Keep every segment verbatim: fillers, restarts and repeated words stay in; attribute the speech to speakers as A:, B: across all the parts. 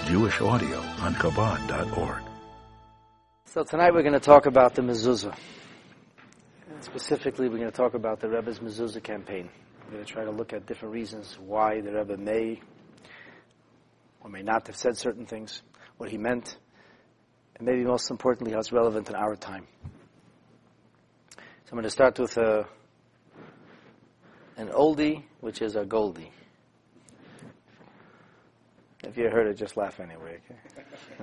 A: Jewish audio on Chabad dot org.
B: So tonight we're going to talk about the mezuzah. And specifically, we're going to talk about the Rebbe's mezuzah campaign. We're going to try to look at different reasons why the Rebbe may or may not have said certain things, what he meant, and maybe most importantly, how it's relevant in our time. So I'm going to start with a, an oldie, which is a goldie. If you heard it, just laugh anyway, okay?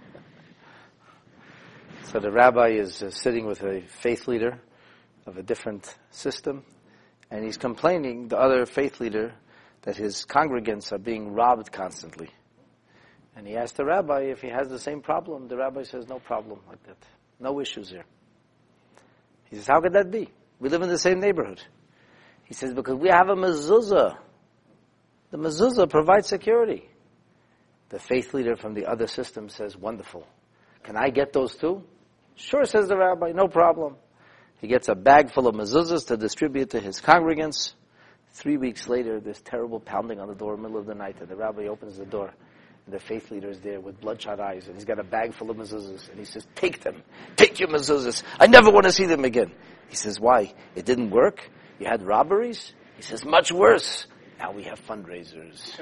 B: So the rabbi is uh, sitting with a faith leader of a different system, and he's complaining, the other faith leader, that his congregants are being robbed constantly. And he asked the rabbi if he has the same problem. The rabbi says, no problem like that. No issues here. He says, how could that be? We live in the same neighborhood. He says, because we have a mezuzah. The mezuzah provides security. The faith leader from the other system says, wonderful. Can I get those too? Sure, says the rabbi, no problem. He gets a bag full of mezuzahs to distribute to his congregants. Three weeks later, there's terrible pounding on the door in the middle of the night, and the rabbi opens the door, and the faith leader is there with bloodshot eyes, and he's got a bag full of mezuzahs, and he says, take them. Take your mezuzahs. I never want to see them again. He says, why? It didn't work? You had robberies? He says, much worse. Now we have fundraisers.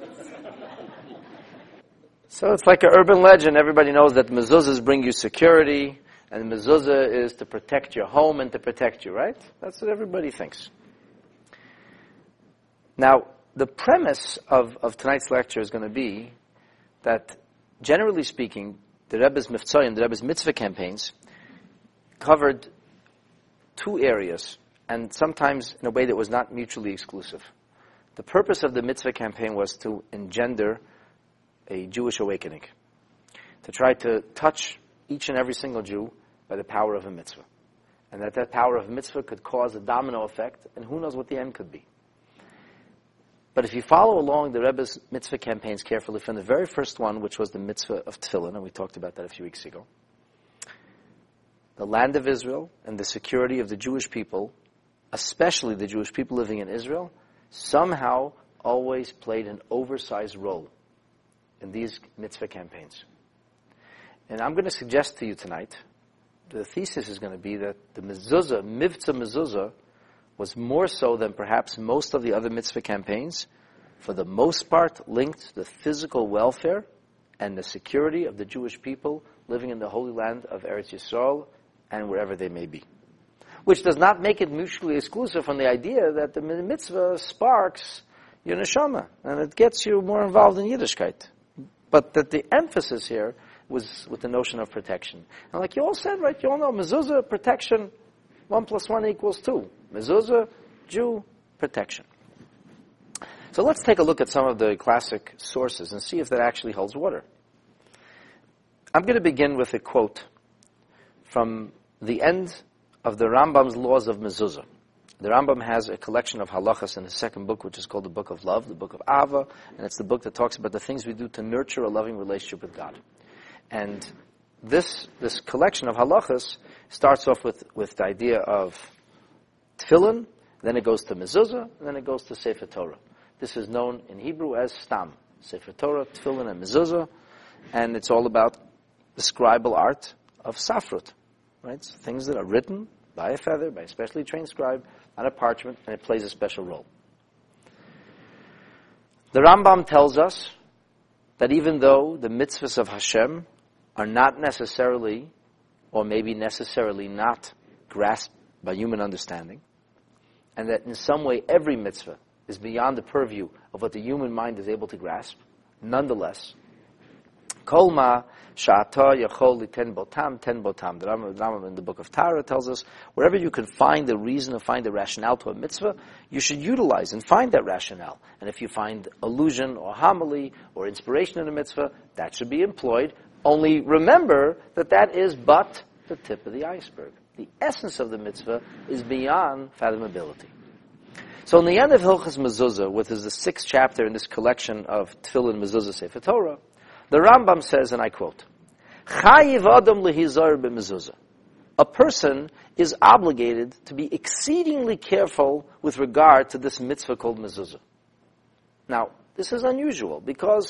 B: So it's like an urban legend. Everybody knows that mezuzahs bring you security, and the mezuzah is to protect your home and to protect you, right? That's what everybody thinks. Now, the premise of, of tonight's lecture is going to be that, generally speaking, the Rebbe's Mivtzoyim, the Rebbe's mitzvah campaigns, covered two areas, and sometimes in a way that was not mutually exclusive. The purpose of the mitzvah campaign was to engender a Jewish awakening, to try to touch each and every single Jew by the power of a mitzvah. And that that power of a mitzvah could cause a domino effect, and who knows what the end could be. But if you follow along the Rebbe's mitzvah campaigns carefully, from the very first one, which was the mitzvah of tefillin, and we talked about that a few weeks ago, the land of Israel and the security of the Jewish people, especially the Jewish people living in Israel, somehow always played an oversized role in these mitzvah campaigns. And I'm going to suggest to you tonight, the thesis is going to be that the mezuzah, mivtza mezuzah, was more so than perhaps most of the other mitzvah campaigns, for the most part linked to the physical welfare and the security of the Jewish people living in the Holy Land of Eretz Yisrael and wherever they may be. Which does not make it mutually exclusive from the idea that the mitzvah sparks your neshama, and it gets you more involved in Yiddishkeit. But that the emphasis here was with the notion of protection. And like you all said, right, you all know, mezuzah, protection, one plus one equals two. Mezuzah, Jew, protection. So let's take a look at some of the classic sources and see if that actually holds water. I'm going to begin with a quote from the end of the Rambam's Laws of Mezuzah. The Rambam has a collection of halachas in his second book, which is called the Book of Love, the Book of Ava, and it's the book that talks about the things we do to nurture a loving relationship with God. And this this collection of halachas starts off with, with the idea of tefillin, then it goes to mezuzah, and then it goes to Sefer Torah. This is known in Hebrew as stam, Sefer Torah, tefillin, and mezuzah, and it's all about the scribal art of safrut, right? So things that are written by a feather, by a specially trained scribe, on a parchment, and it plays a special role. The Rambam tells us that even though the mitzvahs of Hashem are not necessarily, or maybe necessarily not, grasped by human understanding, and that in some way every mitzvah is beyond the purview of what the human mind is able to grasp, nonetheless, Kol ma sha'ata yachol liten botam, ten botam. The Rambam in the book of Torah tells us, wherever you can find the reason or find the rationale to a mitzvah, you should utilize and find that rationale. And if you find allusion or homily or inspiration in a mitzvah, that should be employed. Only remember that that is but the tip of the iceberg. The essence of the mitzvah is beyond fathomability. So in the end of Hilchas Mezuzah, which is the sixth chapter in this collection of Tefillin Mezuzah Sefer Torah, the Rambam says, and I quote, Chayiv Adam lehizar b'mezuzah. A person is obligated to be exceedingly careful with regard to this mitzvah called mezuzah. Now, this is unusual because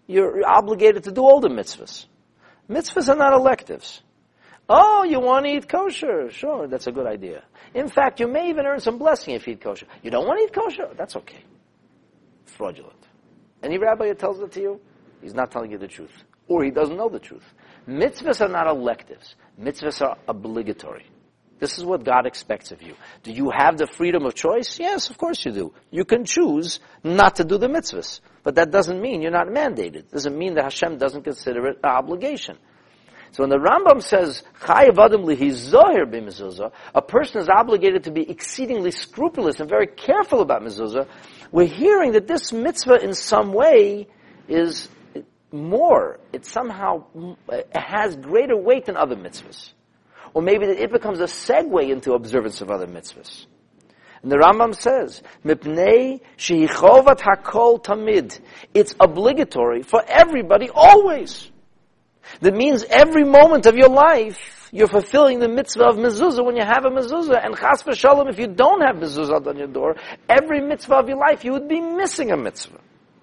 B: you're obligated to do all the mitzvahs. Mitzvahs are not electives. Oh, you want to eat kosher? Sure, that's a good idea. In fact, you may even earn some blessing if you eat kosher. You don't want to eat kosher? That's okay. Fraudulent. Any rabbi that tells it to you, he's not telling you the truth. Or he doesn't know the truth. Mitzvahs are not electives. Mitzvahs are obligatory. This is what God expects of you. Do you have the freedom of choice? Yes, of course you do. You can choose not to do the mitzvahs. But that doesn't mean you're not mandated. It doesn't mean that Hashem doesn't consider it an obligation. So when the Rambam says, Chayav adam lihi zohir b'mezuzah, a person is obligated to be exceedingly scrupulous and very careful about mezuzah, we're hearing that this mitzvah in some way is more. It somehow it has greater weight than other mitzvahs. Or maybe that it becomes a segue into observance of other mitzvahs. And the Rambam says, Mipnei shehichovat hakol tamid. It's obligatory for everybody always. That means every moment of your life, you're fulfilling the mitzvah of mezuzah when you have a mezuzah. And chas v'shalom, if you don't have mezuzah on your door, every mitzvah of your life, you would be missing a mitzvah.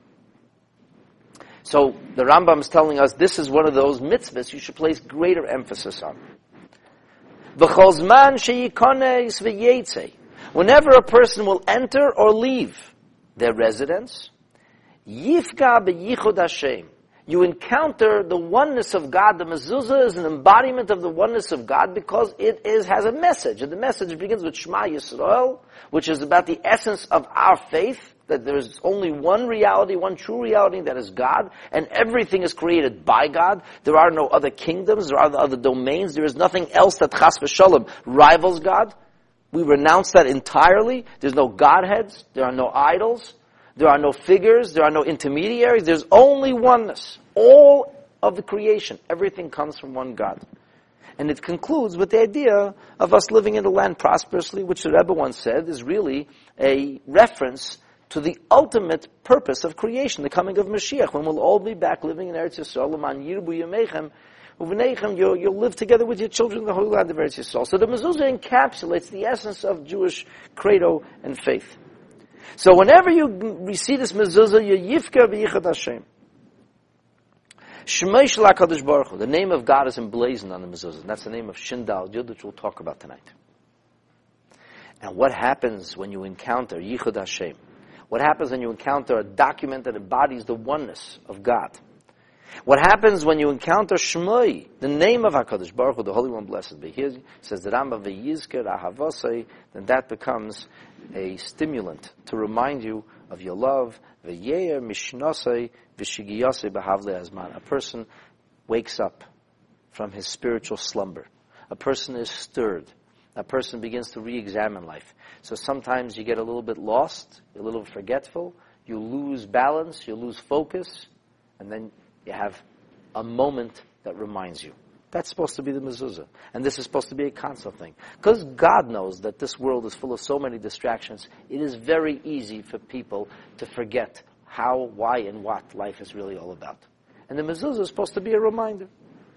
B: So the Rambam is telling us this is one of those mitzvahs you should place greater emphasis on. Whenever a person will enter or leave their residence, yifka beyichud Hashem. You encounter the oneness of God. The mezuzah is an embodiment of the oneness of God because it is has a message. And the message begins with Shema Yisrael, which is about the essence of our faith, that there is only one reality, one true reality, that is God, and everything is created by God. There are no other kingdoms, there are no other domains, there is nothing else that chas v'shalom rivals God. We renounce that entirely. There's no Godheads, there are no idols, there are no figures, there are no intermediaries, there's only oneness. All of the creation, everything comes from one God. And it concludes with the idea of us living in the land prosperously, which the Rebbe once said is really a reference to the ultimate purpose of creation, the coming of Mashiach, when we'll all be back living in Eretz Yisrael, L'man yirbu yameichem, u'v'neichem, you'll, you'll live together with your children in the holy land of Eretz Yisrael. So the mezuzah encapsulates the essence of Jewish credo and faith. So whenever you receive this mezuzah, you yifka v'yichad Hashem. Shmei Shel HaKadosh Baruch Hu, the name of God is emblazoned on the mezuzah, and that's the name of Shindal Yud, which we'll talk about tonight. And what happens when you encounter Yichud Hashem? What happens when you encounter a document that embodies the oneness of God? What happens when you encounter Shmoi, the name of HaKadosh Baruch Hu, the Holy One, blessed be He, says the Rambam, V'yizker ahavosei, then that becomes a stimulant to remind you of your love. V'yeir mishnosei v'shigiyosei b'havle azman. A person wakes up from his spiritual slumber. A person is stirred. A person begins to re-examine life. So sometimes you get a little bit lost, you're a little forgetful, you lose balance, you lose focus, and then you have a moment that reminds you. That's supposed to be the mezuzah. And this is supposed to be a constant thing. Because God knows that this world is full of so many distractions, it is very easy for people to forget how, why, and what life is really all about. And the mezuzah is supposed to be a reminder.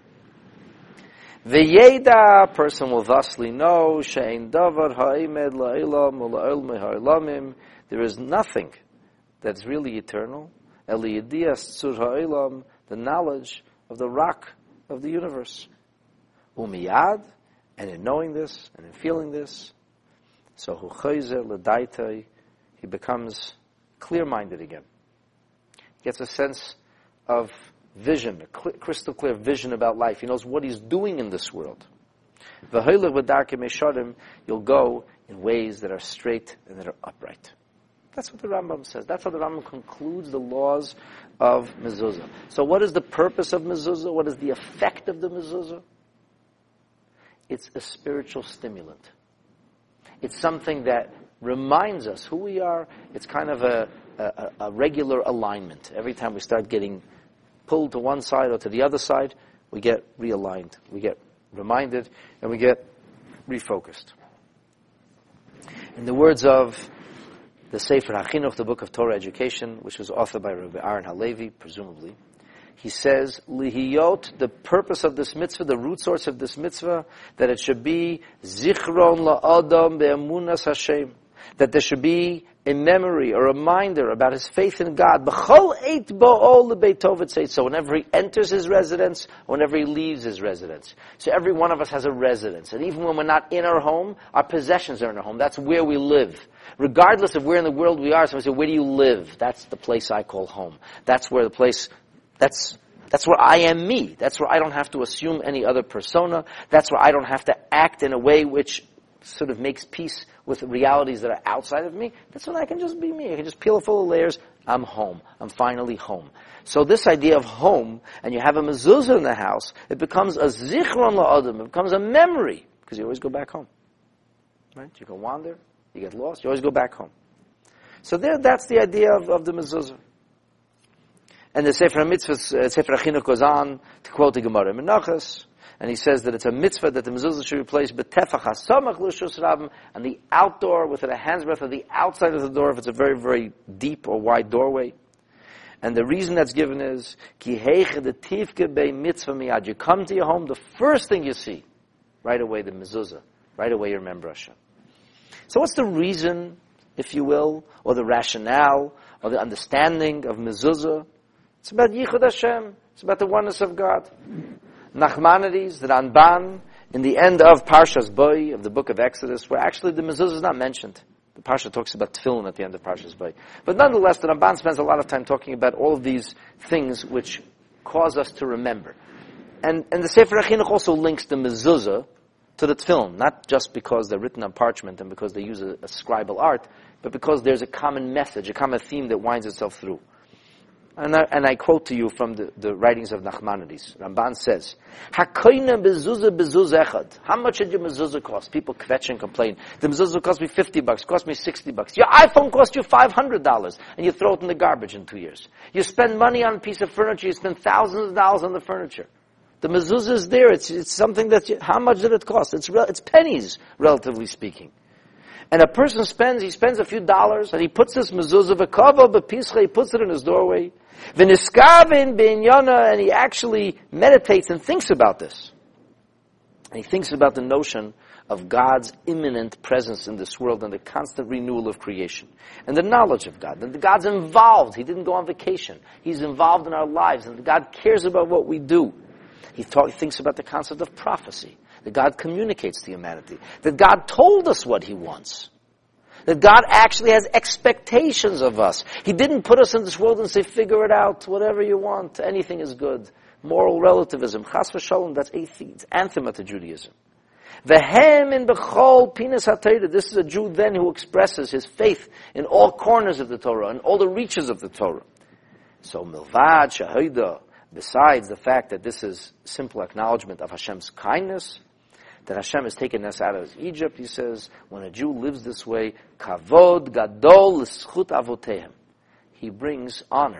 B: V'yeda, a person will thusly know, she'ein davar ha'imed la'ilam ula'il meha'olamim, there is nothing that's really eternal, eli yedias tzur ha'ilam, the knowledge of the rock of the universe. Umiyad, and in knowing this, and in feeling this, so hu chayzer l'daitai, he becomes clear-minded again. He gets a sense of vision, a cl- crystal clear vision about life. He knows what he's doing in this world. V'hoylech v'darkei mesharim, you'll go in ways that are straight and that are upright. That's what the Rambam says. That's how the Rambam concludes the laws of mezuzah. So what is the purpose of mezuzah? What is the effect of the mezuzah? It's a spiritual stimulant. It's something that reminds us who we are. It's kind of a, a, a regular alignment. Every time we start getting pulled to one side or to the other side, we get realigned, we get reminded, and we get refocused. In the words of the Sefer HaChinuch, the book of Torah education, which was authored by Rabbi Aaron Halevi, presumably, he says, Lihiyot, the purpose of this mitzvah, the root source of this mitzvah, that it should be Zichron la'adam be'emunas Hashem, that there should be a memory, a reminder about his faith in God. B'chol eit bo'ol lebeitov it says so. Whenever he enters his residence, whenever he leaves his residence. So every one of us has a residence. And even when we're not in our home, our possessions are in our home. That's where we live. Regardless of where in the world we are, someone say, where do you live? That's the place I call home. That's where the place, that's, that's where I am me. That's where I don't have to assume any other persona. That's where I don't have to act in a way which sort of makes peace with realities that are outside of me. That's when I can just be me. I can just peel full of layers. I'm home. I'm finally home. So this idea of home, and you have a mezuzah in the house, it becomes a zichron la'adam. It becomes a memory, because you always go back home. Right? You can wander, you get lost, you always go back home. So there, that's the idea of, of the mezuzah. And the Sefer HaMitzvah, uh, Sefer HaChinuch goes on to quote the Gemara in Menachos, and he says that it's a mitzvah that the mezuzah should be placed betefach hasamach l'shus rabim, on the outdoor, within a hand's breadth of the outside of the door, if it's a very, very deep or wide doorway. And the reason that's given is, ki heiche de tivke bei mitzvah miyad. You come to your home, the first thing you see, right away the mezuzah, right away you remember Hashem. So what's the reason, if you will, or the rationale, or the understanding of mezuzah? It's about Yichud Hashem. It's about the oneness of God. Nachmanides, the Ramban, in the end of Parshas Bo, of the book of Exodus, where actually the mezuzah is not mentioned. The Parsha talks about tefillin at the end of Parshas Bo. But nonetheless, the Ramban spends a lot of time talking about all of these things which cause us to remember. And, and the Sefer HaChinuch also links the mezuzah to the tefillin, not just because they're written on parchment and because they use a, a scribal art, but because there's a common message, a common theme that winds itself through. And I, and I quote to you from the, the writings of Nachmanides. Ramban says, "Hakoyna bezuzah bezuzah echad." How much did your mezuzah cost? People kvetch and complain. The mezuzah cost me fifty bucks, cost me sixty bucks. Your iPhone cost you five hundred dollars, and you throw it in the garbage in two years. You spend money on a piece of furniture, you spend thousands of dollars on the furniture. The mezuzah is there. It's, it's something that, you, how much did it cost? It's, re, it's pennies, relatively speaking. And a person spends, he spends a few dollars, and he puts this mezuzah, v'kava b'pischa, he puts it in his doorway, v'niskavin b'inyana, and he actually meditates and thinks about this. And he thinks about the notion of God's imminent presence in this world and the constant renewal of creation. And the knowledge of God. And God's involved. He didn't go on vacation. He's involved in our lives, and God cares about what we do. He, thought, he thinks about the concept of prophecy. That God communicates to humanity. That God told us what He wants. That God actually has expectations of us. He didn't put us in this world and say, figure it out, whatever you want, anything is good. Moral relativism, chas v'shalom, that's atheism, it's anathema to Judaism. Vehem in bechol pinas haTorah. This is a Jew then who expresses his faith in all corners of the Torah, and all the reaches of the Torah. So milvad shahoida, besides the fact that this is simple acknowledgement of Hashem's kindness, that Hashem has taken us out of Egypt, he says, when a Jew lives this way, kavod gadol l'schut avotehem, he brings honor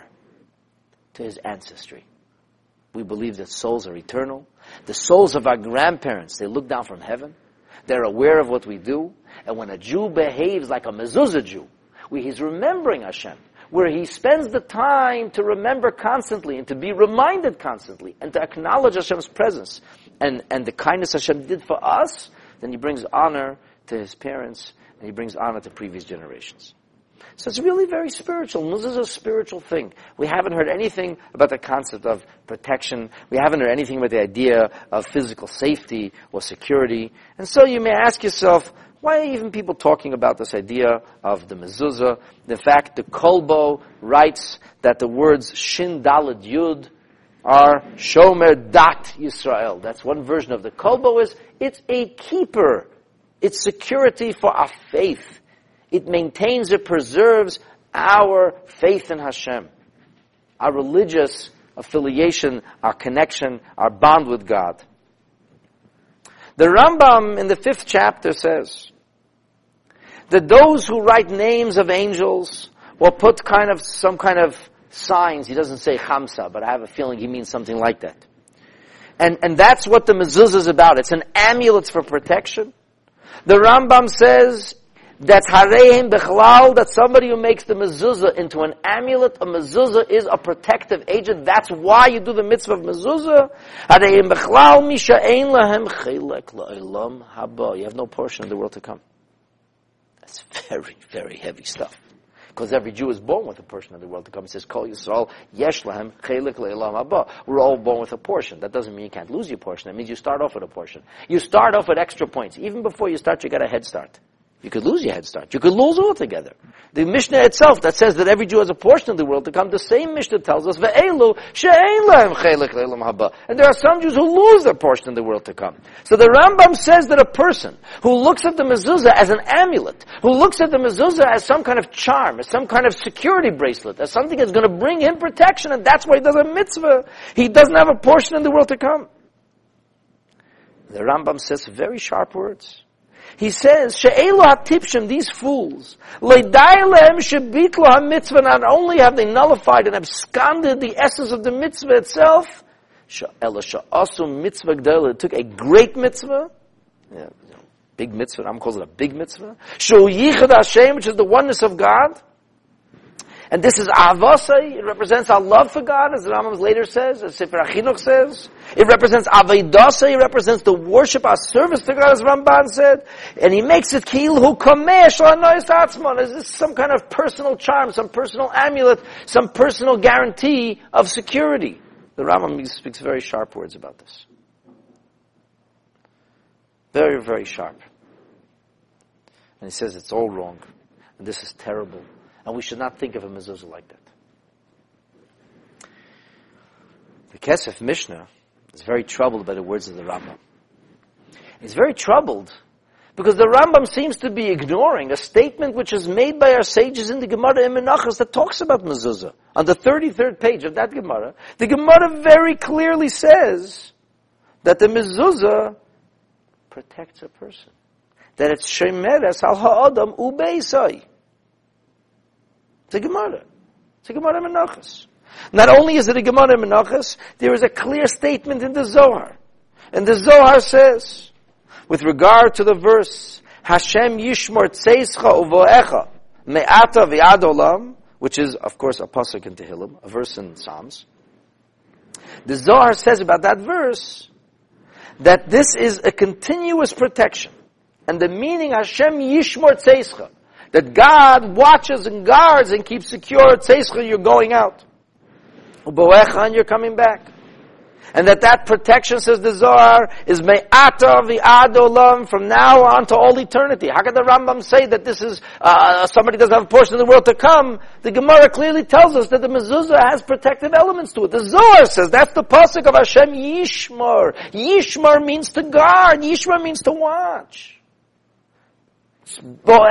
B: to his ancestry. We believe that souls are eternal. The souls of our grandparents, they look down from heaven. They're aware of what we do. And when a Jew behaves like a mezuzah Jew, where he's remembering Hashem, where he spends the time to remember constantly and to be reminded constantly and to acknowledge Hashem's presence and, and the kindness Hashem did for us, then he brings honor to his parents and he brings honor to previous generations. So it's really very spiritual. This is a spiritual thing. We haven't heard anything about the concept of protection. We haven't heard anything about the idea of physical safety or security. And so you may ask yourself, why are even people talking about this idea of the mezuzah? In fact, the Kolbo writes that the words Shin Daled Yud are Shomer Dat Yisrael. That's one version of the Kolbo is, it's a keeper. It's security for our faith. It maintains, it preserves our faith in Hashem. Our religious affiliation, our connection, our bond with God. The Rambam in the fifth chapter says that those who write names of angels or put kind of some kind of signs, he doesn't say Chamsa, but I have a feeling he means something like that. And and that's what the mezuzah is about. It's an amulet for protection. The Rambam says that's hareim bechlal, that somebody who makes the mezuzah into an amulet, a mezuzah is a protective agent. That's why you do the mitzvah of mezuzah. Hareim bechlal misha ein lahem chelek la'olam haba. You have no portion in the world to come. That's very, very heavy stuff. Because every Jew is born with a portion of the world to come. It says, Kol Yisrael yesh lahem chelik le'olam haba. We're all born with a portion. That doesn't mean you can't lose your portion. That means you start off with a portion. You start off with extra points. Even before you start, you got a head start. You could lose your head start. You could lose altogether. The Mishnah itself that says that every Jew has a portion of the world to come, the same Mishnah tells us, Ve'elu she'ein lahem chelik le'olam haba. And there are some Jews who lose their portion of the world to come. So the Rambam says that a person who looks at the mezuzah as an amulet, who looks at the mezuzah as some kind of charm, as some kind of security bracelet, as something that's going to bring him protection, and that's why he does a mitzvah, he doesn't have a portion in the world to come. The Rambam says very sharp words. He says, She'elu hatipshim, these fools, le'dai lehem shebitlu ha-mitzvah, not only have they nullified and absconded the essence of the mitzvah itself, she'ela she'asu mitzvah g'dela, it took a great mitzvah, yeah, big mitzvah, I'm calling it a big mitzvah, she'u yichad Hashem, which is the oneness of God, and this is avasai, it represents our love for God, as the Rambam later says, as Sefer HaChinuch says. It represents avaydasai, it represents the worship, our service to God, as Ramban said. And he makes it kil hu kamesh la'anois atzmon. Is this some kind of personal charm, some personal amulet, some personal guarantee of security? The Rambam speaks very sharp words about this. Very, very sharp. And he says it's all wrong. And this is terrible. And we should not think of a mezuzah like that. The Kesef Mishnah is very troubled by the words of the Rambam. He's very troubled because the Rambam seems to be ignoring a statement which is made by our sages in the Gemara in Menachos that talks about mezuzah. On the thirty-third page of that Gemara, the Gemara very clearly says that the mezuzah protects a person. That it's shemeres al ha'adam ubeisai. It's a Gemara. It's a Gemara Menachos. Not only is it a Gemara Menachos, there is a clear statement in the Zohar. And the Zohar says, with regard to the verse, Hashem yishmor tzeischa uvoecha me'ata v'ad olam, which is, of course, a pasuk in Tehillim, a verse in Psalms. The Zohar says about that verse, that this is a continuous protection. And the meaning, Hashem yishmor tzeischa, that God watches and guards and keeps secure. Tzeischa, you're going out. Uboecha, and you're coming back. And that that protection, says the Zohar, is me'ata v'ad olam, from now on to all eternity. How can the Rambam say that this is, uh, somebody doesn't have a portion of the world to come? The Gemara clearly tells us that the mezuzah has protective elements to it. The Zohar says that's the pasuk of Hashem Yishmar. Yishmar means to guard. Yishmar means to watch. Going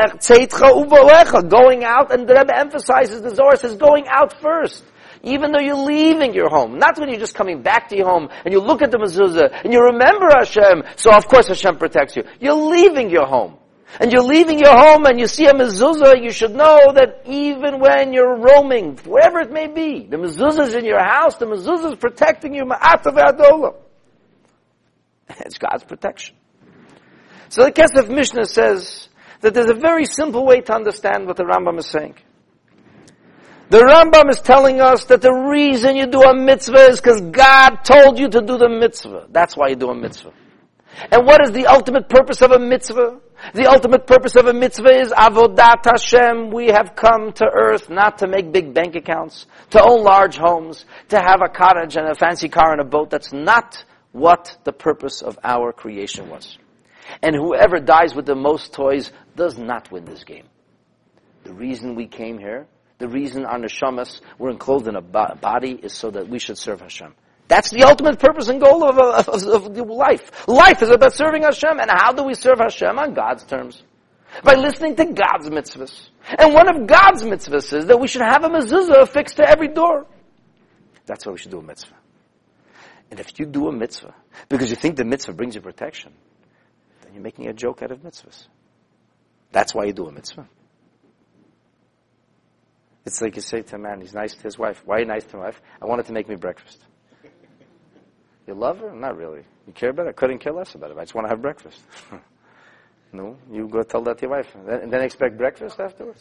B: out, and the Rebbe emphasizes, the Zohar says, going out first. Even though you're leaving your home. Not when you're just coming back to your home, and you look at the mezuzah, and you remember Hashem, so of course Hashem protects you. You're leaving your home. And you're leaving your home, and you see a mezuzah, you should know that even when you're roaming, wherever it may be, the mezuzah is in your house, the mezuzah is protecting you, ma'ata v'adolam. It's God's protection. So the Kesef Mishnah says that there's a very simple way to understand what the Rambam is saying. The Rambam is telling us that the reason you do a mitzvah is because God told you to do the mitzvah. That's why you do a mitzvah. And what is the ultimate purpose of a mitzvah? The ultimate purpose of a mitzvah is avodat Hashem. We have come to earth not to make big bank accounts, to own large homes, to have a cottage and a fancy car and a boat. That's not what the purpose of our creation was. And whoever dies with the most toys does not win this game. The reason we came here, the reason our neshamas were enclosed in a body, is so that we should serve Hashem. That's the ultimate purpose and goal of, of, of, of life. Life is about serving Hashem. And how do we serve Hashem? On God's terms. By listening to God's mitzvahs. And one of God's mitzvahs is that we should have a mezuzah affixed to every door. That's why we should do a mitzvah. And if you do a mitzvah because you think the mitzvah brings you protection, then you're making a joke out of mitzvahs. That's why you do a mitzvah. It's like you say to a man, he's nice to his wife. Why are you nice to my wife? I wanted to make me breakfast. You love her? Not really. You care about her? I couldn't care less about it. I just want to have breakfast. No, you go tell that to your wife. And then expect breakfast afterwards?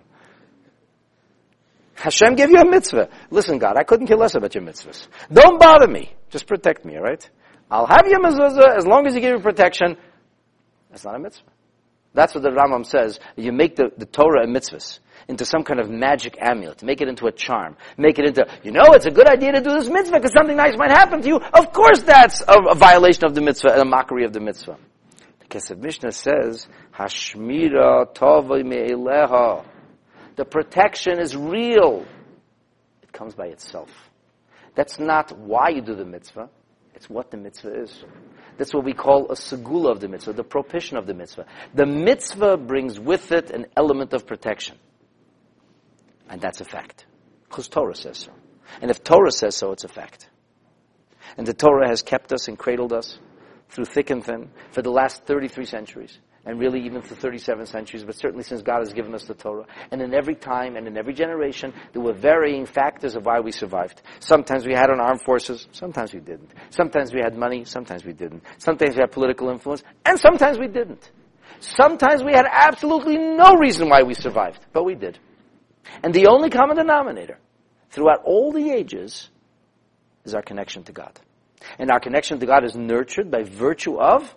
B: Hashem gave you a mitzvah. Listen, God, I couldn't care less about your mitzvahs. Don't bother me. Just protect me, all right? I'll have your mezuzah as long as you give me protection. That's not a mitzvah. That's what the Rambam says. You make the, the Torah and mitzvahs into some kind of magic amulet. Make it into a charm. Make it into, you know, it's a good idea to do this mitzvah because something nice might happen to you. Of course that's a, a violation of the mitzvah and a mockery of the mitzvah. The Kesef Mishnah says, Hashmira tovei me'eleha. The protection is real. It comes by itself. That's not why you do the mitzvah. It's what the mitzvah is. That's what we call a segula of the mitzvah, the propitiation of the mitzvah. The mitzvah brings with it an element of protection. And that's a fact. Because Torah says so. And if Torah says so, it's a fact. And the Torah has kept us and cradled us through thick and thin for the last thirty-three centuries. And really even for thirty-seven centuries, but certainly since God has given us the Torah. And in every time and in every generation, there were varying factors of why we survived. Sometimes we had an armed forces, sometimes we didn't. Sometimes we had money, sometimes we didn't. Sometimes we had political influence, and sometimes we didn't. Sometimes we had absolutely no reason why we survived, but we did. And the only common denominator throughout all the ages is our connection to God. And our connection to God is nurtured by virtue of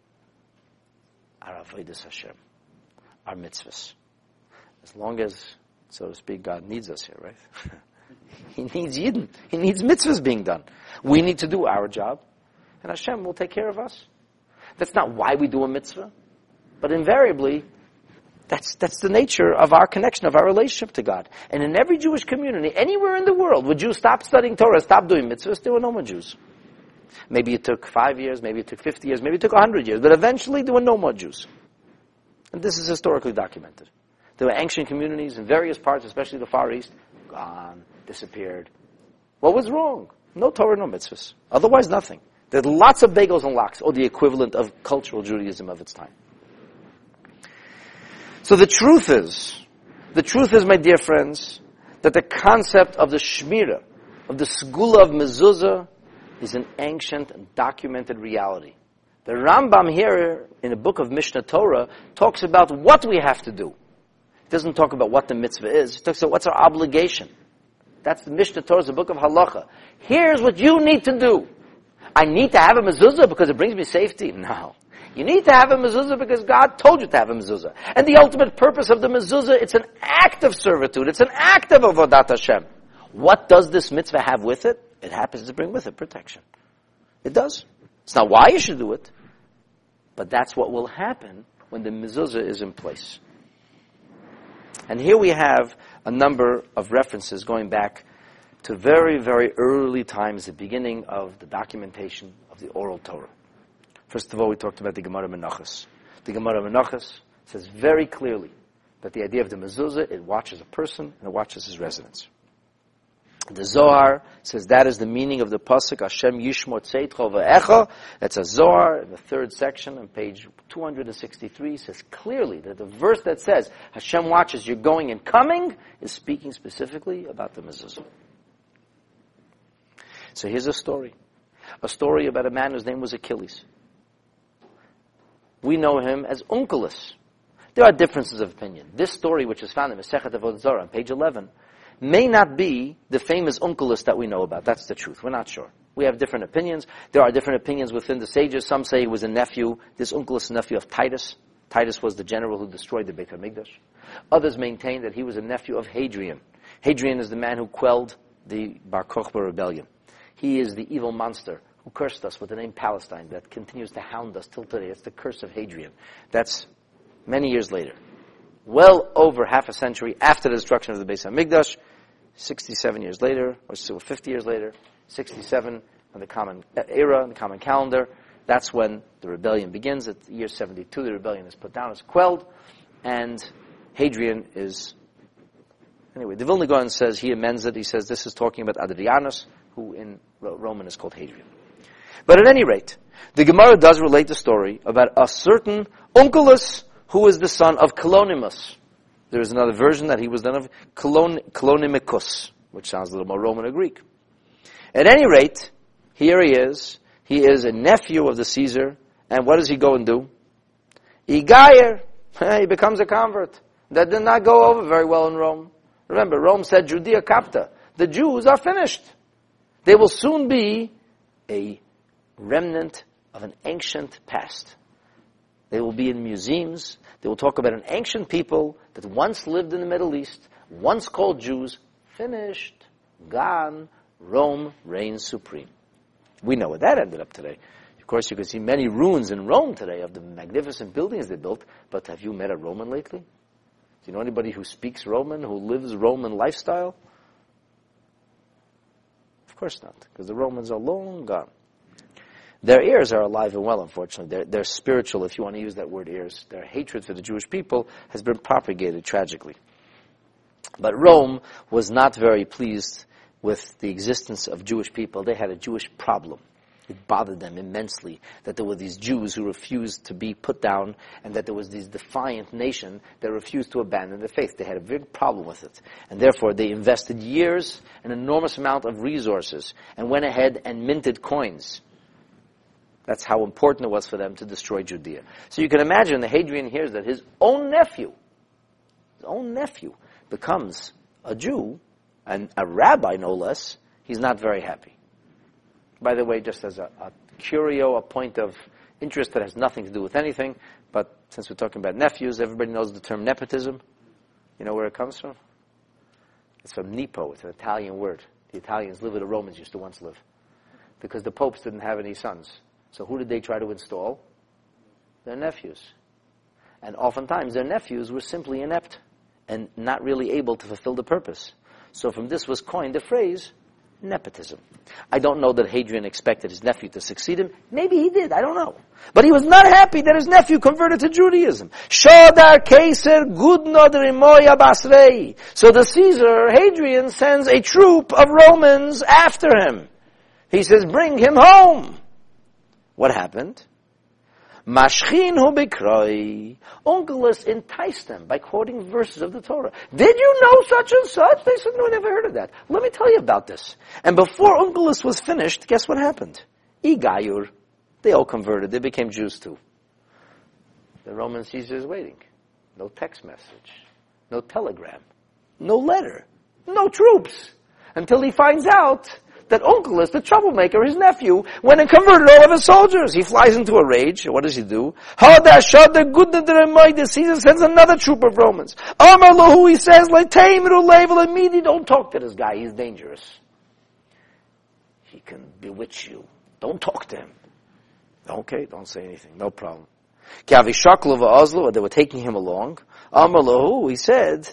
B: our avodas Hashem, our mitzvahs. As long as, so to speak, God needs us here, right? He needs Yidden. He needs mitzvahs being done. We need to do our job, and Hashem will take care of us. That's not why we do a mitzvah, but invariably, that's that's the nature of our connection, of our relationship to God. And in every Jewish community, anywhere in the world, would Jews stop studying Torah, stop doing mitzvahs? There were no more Jews. Maybe it took five years, maybe it took fifty years, maybe it took a hundred years, but eventually there were no more Jews. And this is historically documented. There were ancient communities in various parts, especially the Far East, gone, disappeared. What was wrong? No Torah, no mitzvahs. Otherwise, nothing. There's lots of bagels and lox, or the equivalent of cultural Judaism of its time. So the truth is, the truth is, my dear friends, that the concept of the Shmira, of the Segula of Mezuzah, is an ancient and documented reality. The Rambam here, in the book of Mishnah Torah, talks about what we have to do. He doesn't talk about what the mitzvah is. He talks about what's our obligation. That's the Mishnah Torah, the book of Halacha. Here's what you need to do. I need to have a mezuzah because it brings me safety? No. You need to have a mezuzah because God told you to have a mezuzah. And the ultimate purpose of the mezuzah, it's an act of servitude. It's an act of avodat Hashem. What does this mitzvah have with it? It happens to bring with it protection. It does. It's not why you should do it, but that's what will happen when the mezuzah is in place. And here we have a number of references going back to very, very early times, the beginning of the documentation of the oral Torah. First of all, we talked about the Gemara Menachos. The Gemara Menachos says very clearly that the idea of the mezuzah, it watches a person and it watches his residence. The Zohar says that is the meaning of the pasuk Hashem Yishmor Tzeitcho V'Echa. That's a Zohar in the third section on page two hundred sixty-three says clearly that the verse that says Hashem watches your going and coming is speaking specifically about the mezuzah. So here's a story. A story about a man whose name was Achilles. We know him as Onkelos. There are differences of opinion. This story, which is found in Masechet Avodah Zarah on page eleven, may not be the famous Onkelos that we know about. That's the truth. We're not sure. We have different opinions. There are different opinions within the sages. Some say he was a nephew, this Onkelos, nephew of Titus. Titus was the general who destroyed the Beit HaMikdash. Others maintain that he was a nephew of Hadrian. Hadrian is the man who quelled the Bar Kokhba rebellion. He is the evil monster who cursed us with the name Palestine that continues to hound us till today. It's the curse of Hadrian. That's many years later. Well over half a century after the destruction of the Beit HaMikdash, sixty-seven years later, or so fifty years later, sixty-seven in the common era, in the common calendar, that's when the rebellion begins. At year seventy-two, the rebellion is put down, is quelled, and Hadrian is, anyway, the Vilna Gaon says, he amends it, he says this is talking about Adrianus, who in Roman is called Hadrian. But at any rate, the Gemara does relate the story about a certain Onkelos who is the son of Kalonymus. There is another version that he was then of Kalon, Kalonymachus, which sounds a little more Roman or Greek. At any rate, here he is. He is a nephew of the Caesar. And what does he go and do? Igayer. He becomes a convert. That did not go over very well in Rome. Remember, Rome said, Judea Capta. The Jews are finished. They will soon be a remnant of an ancient past. They will be in museums. They will talk about an ancient people that once lived in the Middle East, once called Jews. Finished. Gone. Rome reigns supreme. We know what that ended up today. Of course, you can see many ruins in Rome today of the magnificent buildings they built, but have you met a Roman lately? Do you know anybody who speaks Roman, who lives Roman lifestyle? Of course not, because the Romans are long gone. Their ears are alive and well, unfortunately. They're, they're spiritual, if you want to use that word, ears. Their hatred for the Jewish people has been propagated tragically. But Rome was not very pleased with the existence of Jewish people. They had a Jewish problem. It bothered them immensely that there were these Jews who refused to be put down, and that there was this defiant nation that refused to abandon the faith. They had a big problem with it. And therefore they invested years, an enormous amount of resources, and went ahead and minted coins. That's how important it was for them to destroy Judea. So you can imagine the Hadrian hears that his own nephew, his own nephew, becomes a Jew, and a rabbi no less. He's not very happy. By the way, just as a, a curio, a point of interest that has nothing to do with anything, but since we're talking about nephews, everybody knows the term nepotism. You know where it comes from? It's from Nepo. It's an Italian word. The Italians live where the Romans used to once live. Because the popes didn't have any sons. So who did they try to install? Their nephews. And oftentimes their nephews were simply inept and not really able to fulfill the purpose. So from this was coined the phrase, nepotism. I don't know that Hadrian expected his nephew to succeed him. Maybe he did, I don't know. But he was not happy that his nephew converted to Judaism. Shodar Kaiser Gudnod Rimoya Basrei. So the Caesar, Hadrian, sends a troop of Romans after him. He says, bring him home. What happened? Mashchin hu bikroi. Onkelos enticed them by quoting verses of the Torah. Did you know such and such? They said, no, I never heard of that. Let me tell you about this. And before Onkelos was finished, guess what happened? Igayur. They all converted. They became Jews too. The Roman Caesar is waiting. No text message. No telegram. No letter. No troops. Until he finds out that Onkelos, the troublemaker, his nephew, went and converted all of his soldiers. He flies into a rage. What does he do? The Caesar sends another troop of Romans. Amar lahu, he says, immediately, don't talk to this guy. He's dangerous. He can bewitch you. Don't talk to him. Okay, don't say anything. No problem. They were taking him along. Amar lahu, he said,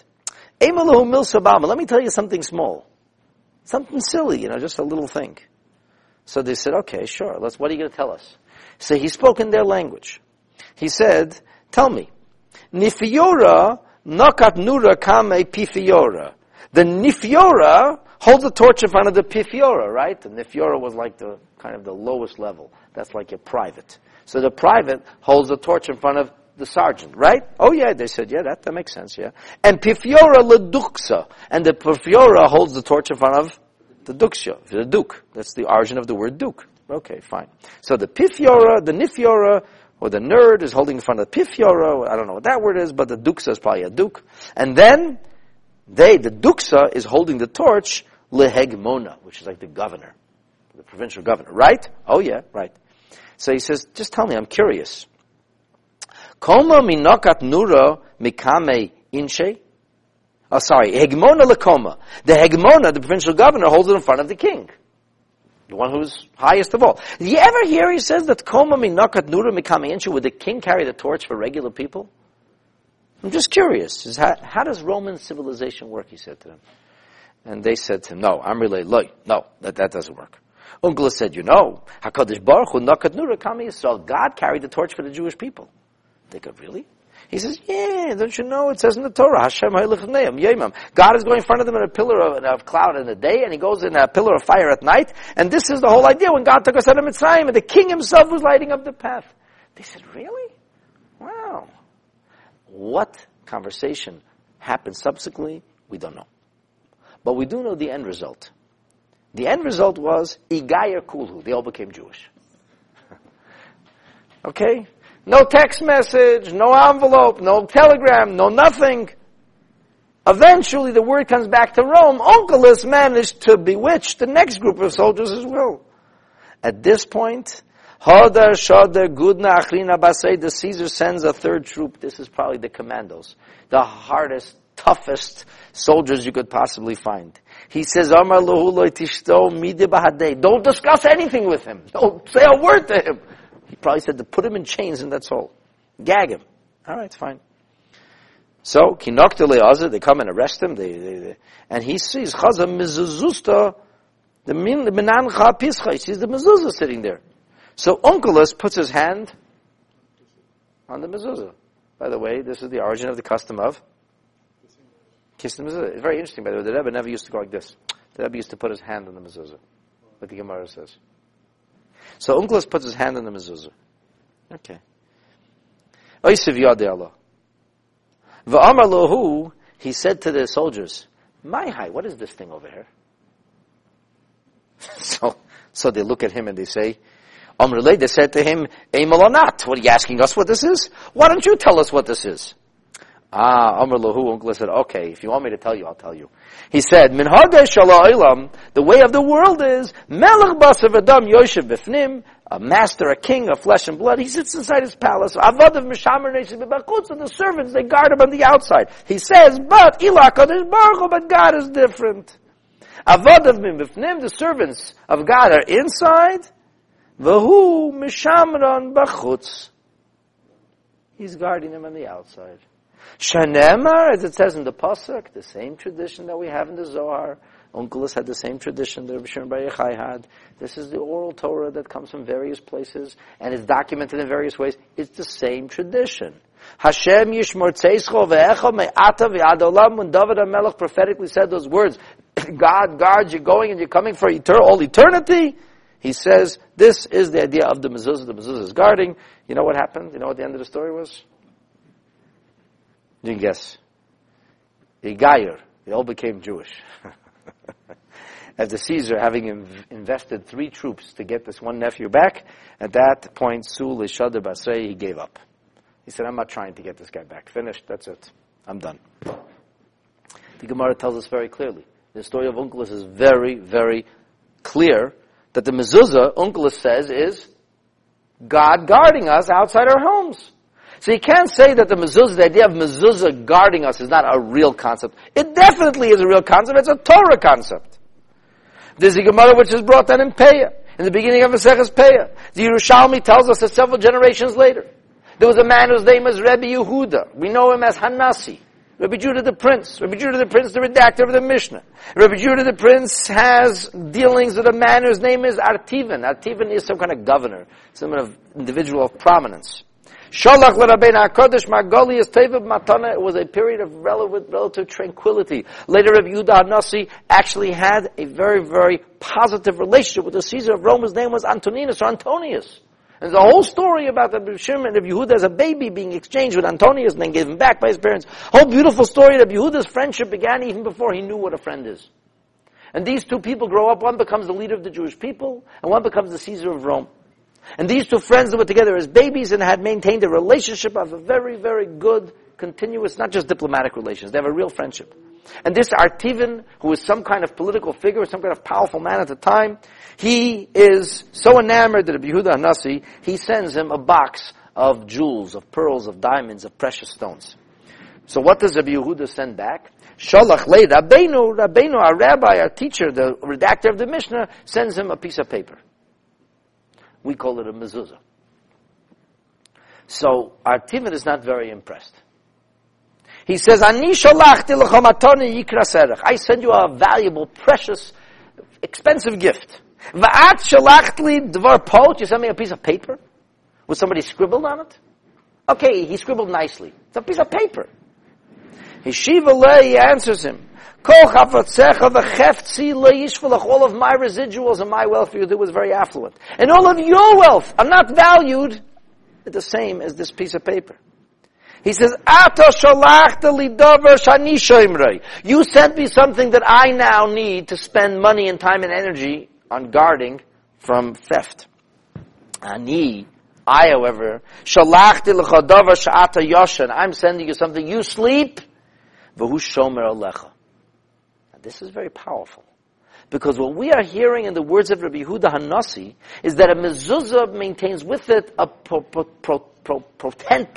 B: let me tell you something small. Something silly, you know, just a little thing. So they said, okay, sure, let's, what are you going to tell us? So he spoke in their language. He said, tell me, Nifiora nakat nura kame pifiora. The Nifiora holds a torch in front of the Pifiora, right? The Nifiora was like the, kind of the lowest level. That's like a private. So the private holds a torch in front of the sergeant, right? Oh yeah, they said, yeah, that, that makes sense, yeah. And Pifiora leduksa. And the Pifiora holds the torch in front of the duksha, the duke. That's the origin of the word duke. Okay, fine. So the Pifiora, the Nifiora, or the nerd is holding in front of the Pifiora. I don't know what that word is, but the duksa is probably a duke. And then they, the duksa, is holding the torch lehegmona, which is like the governor, the provincial governor, right? Oh yeah, right. So he says, just tell me, I'm curious. Koma minokat nura mikame inche. Oh, sorry, hegmona lekoma. The hegmona, the provincial governor, holds it in front of the king, the one who's highest of all. Did you ever hear he says that koma minokat nura mikame inche? Would the king carry the torch for regular people? I'm just curious. How, how does Roman civilization work? He said to them, and they said to him, "No, I'm really loy. No, that that doesn't work." Onkelos said, "You know, Hakadosh Baruch Hu nakat nura kame Yisrael. God carried the torch for the Jewish people." They go, really? He says, yeah, don't you know? It says in the Torah, Hashem ha'ilechneim yemam. God is going in front of them in a pillar of, of cloud in the day, and he goes in a pillar of fire at night. And this is the whole idea when God took us out of Mitzrayim, and the king himself was lighting up the path. They said, really? Wow. What conversation happened subsequently, we don't know. But we do know the end result. The end result was, Igayer Kulhu. They all became Jewish. Okay? No text message, no envelope, no telegram, no nothing. Eventually the word comes back to Rome. Onkelos managed to bewitch the next group of soldiers as well. At this point, Hodar, Shodar, Gudna, Achrina, Basei. The Caesar sends a third troop. This is probably the commandos. The hardest, toughest soldiers you could possibly find. He says, Amar lahu lo tishto mide bahadei. Don't discuss anything with him. Don't say a word to him. He probably said to put him in chains and that's all. Gag him. All right, fine. So, kinokta le'azah, they come and arrest him, they, they, they, and he sees chaza mizuzusta, the min, the minancha pischa, he sees the mezuzah sitting there. So, Onkelos puts his hand on the mezuzah. By the way, this is the origin of the custom of kissing the mezuzah. It's very interesting, by the way, the Rebbe never used to go like this. The Rebbe used to put his hand on the mezuzah, what the Gemara says. So, Onkelos puts his hand on the mezuzah. Okay. Oysev yadei Allah. V'amar lohu, he said to the soldiers, "My hi, what is this thing over here?" so, so they look at him and they say, "Amrulay." They said to him, "Eimalonat, what are you asking us what this is? Why don't you tell us what this is?" Ah, Amar lohu, Uncle said, "Okay, if you want me to tell you, I'll tell you." He said, "Min hadei shala'olam, the way of the world is melech basav adam yoshev b'fnim." A master, a king of flesh and blood, he sits inside his palace. Avodav mishamer neish b'bachutz, and the servants, they guard him on the outside. He says, but ilah kadosh baruch hu, but God is different. Avodav min b'fnim, the servants of God are inside. V'hu mishamron b'chutz. He's guarding them on the outside. Shanemar, as it says in the Pasuk, the same tradition that we have in the Zohar. Onkelos had the same tradition that Rabbi Shimon Bar Yochai had. This is the oral Torah that comes from various places and is documented in various ways. It's the same tradition. Hashem yishmor tzeischo ve'echo me'ata v'ad olam. When David HaMelech prophetically said those words, God guards you going and you're coming for etern- all eternity, he says, this is the idea of the mezuzah. The mezuzah is guarding. You know what happened? You know what the end of the story was? You can guess. A Gayer. They all became Jewish. As the Caesar, having inv- invested three troops to get this one nephew back, at that point, Sul Ishadar Basrei, he gave up. He said, I'm not trying to get this guy back. Finished, that's it. I'm done. The Gemara tells us very clearly. The story of Onkelos is very, very clear that the mezuzah, Onkelos says, is God guarding us outside our homes. So you can't say that the mezuzah, the idea of mezuzah guarding us is not a real concept. It definitely is a real concept. It's a Torah concept. There's a Gemara which is brought down in Peah, in the beginning of Maseches Peah. The Yerushalmi tells us that several generations later, there was a man whose name was Rebbe Yehuda. We know him as Hanasi. Rebbe Judah the Prince. Rebbe Judah the Prince, the redactor of the Mishnah. Rebbe Judah the Prince has dealings with a man whose name is Artivan. Artivan is some kind of governor, some kind of individual of prominence. Sholach l'Rabbeinu HaKadosh Margolius Tevah Matana. It was a period of relative, relative tranquility. Later, Rabbi Yehuda HaNasi actually had a very, very positive relationship with the Caesar of Rome. His name was Antoninus or Antonius. And there's a whole story about Rabbi Shimon and Rabbi Yehuda as a baby being exchanged with Antonius and then given back by his parents. Whole beautiful story. Rabbi Yehuda's friendship began even before he knew what a friend is. And these two people grow up. One becomes the leader of the Jewish people, and one becomes the Caesar of Rome. And these two friends were together as babies and had maintained a relationship of a very, very good, continuous, not just diplomatic relations. They have a real friendship. And this Artivan, who was some kind of political figure, some kind of powerful man at the time, he is so enamored that Rabbi Yehuda HaNasi, he sends him a box of jewels, of pearls, of diamonds, of precious stones. So what does Rabbi Yehuda send back? Sholach le Rabbeinu, Rabbeinu, our rabbi, our teacher, the redactor of the Mishnah, sends him a piece of paper. We call it a mezuzah. So Artivan is not very impressed. He says, Ani sholachti lecha matana yikra serech. I send you a valuable, precious, expensive gift. Va'at sholachti li dvar pot. You send me a piece of paper with somebody scribbled on it? Okay, he scribbled nicely. It's a piece of paper. Hishiva le, he answers him. All of my residuals and my wealth for you was very affluent. And all of your wealth are not valued the same as this piece of paper. He says, you sent me something that I now need to spend money and time and energy on guarding from theft. Ani, I, however, I'm sending you something. You sleep. This is very powerful. Because what we are hearing in the words of Rabbi Yehuda Hanassi is that a mezuzah maintains with it a pro, pro, pro, pro, potent,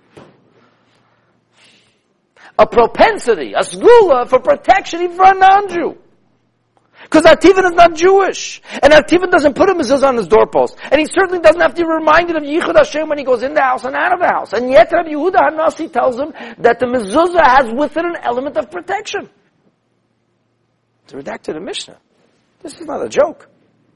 B: a propensity, a sgula for protection even for a non-Jew. Because Artivan is not Jewish. And Artivan doesn't put a mezuzah on his doorpost. And he certainly doesn't have to be reminded of Yichud Hashem when he goes in the house and out of the house. And yet Rabbi Yehuda Hanassi tells him that the mezuzah has with it an element of protection. It's redacted in Mishnah. This is not a joke.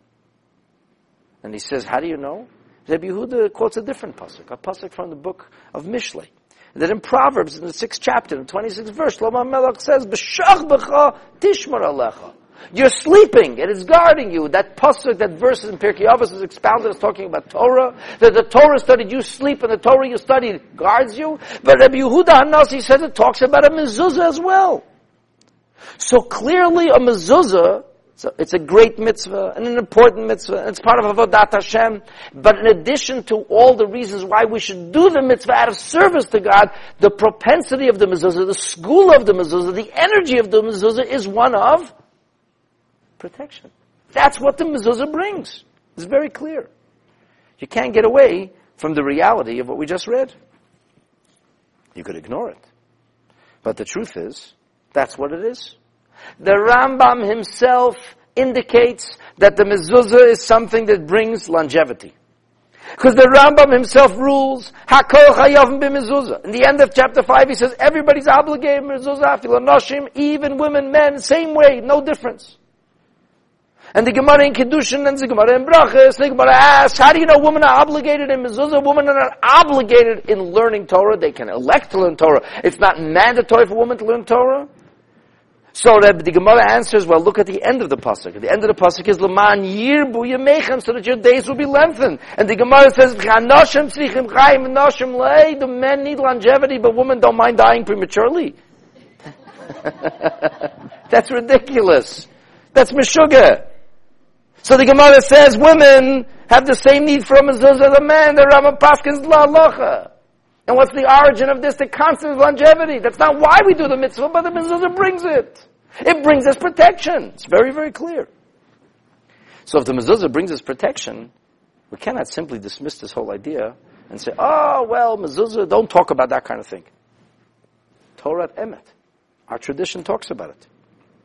B: And he says, how do you know? Rabbi Yehuda quotes a different pasuk, a pasuk from the book of Mishlei. That in Proverbs, in the sixth chapter, in the twenty-sixth verse, Shlomo Melech says, B'shach b'cha tishmar alecha. You're sleeping, it is guarding you. That pasuk, that verse in Pirkei Avos is expounded as talking about Torah. That the Torah studied, you sleep, and the Torah you studied guards you. But Rabbi Yehuda Hanassi says it talks about a mezuzah as well. So clearly a mezuzah, so it's a great mitzvah, and an important mitzvah, and it's part of Avodat Hashem. But in addition to all the reasons why we should do the mitzvah out of service to God, the propensity of the mezuzah, the school of the mezuzah, the energy of the mezuzah is one of protection. That's what the mezuzah brings. It's very clear. You can't get away from the reality of what we just read. You could ignore it. But the truth is, that's what it is. The Rambam himself indicates that the mezuzah is something that brings longevity. Because the Rambam himself rules, Hakol chayavim b'mezuzah. In the end of chapter five, he says, everybody's obligated mezuzah, afil anoshim, even women, men, same way, no difference. And the Gemara in Kiddushin and the Gemara in Brachas, the Gemara asks, how do you know women are obligated in mezuzah? Women are not obligated in learning Torah. They can elect to learn Torah. It's not mandatory for women to learn Torah. So the, the Gemara answers, well, look at the end of the pasuk. At the end of the pasuk is L'man yirbu yemechem, so that your days will be lengthened. And the Gemara says, Chanoshim tzrichim chayim noshim lei. The men need longevity, but women don't mind dying prematurely. That's ridiculous. That's meshugah. So the Gemara says women have the same need for a mezuzah as a man. The Rambam paskins la'alacha. And what's the origin of this? The constant longevity. That's not why we do the mitzvah, but the mezuzah brings it. It brings us protection. It's very, very clear. So if the mezuzah brings us protection, we cannot simply dismiss this whole idea and say, oh, well, mezuzah, don't talk about that kind of thing. Torah emet. Our tradition talks about it.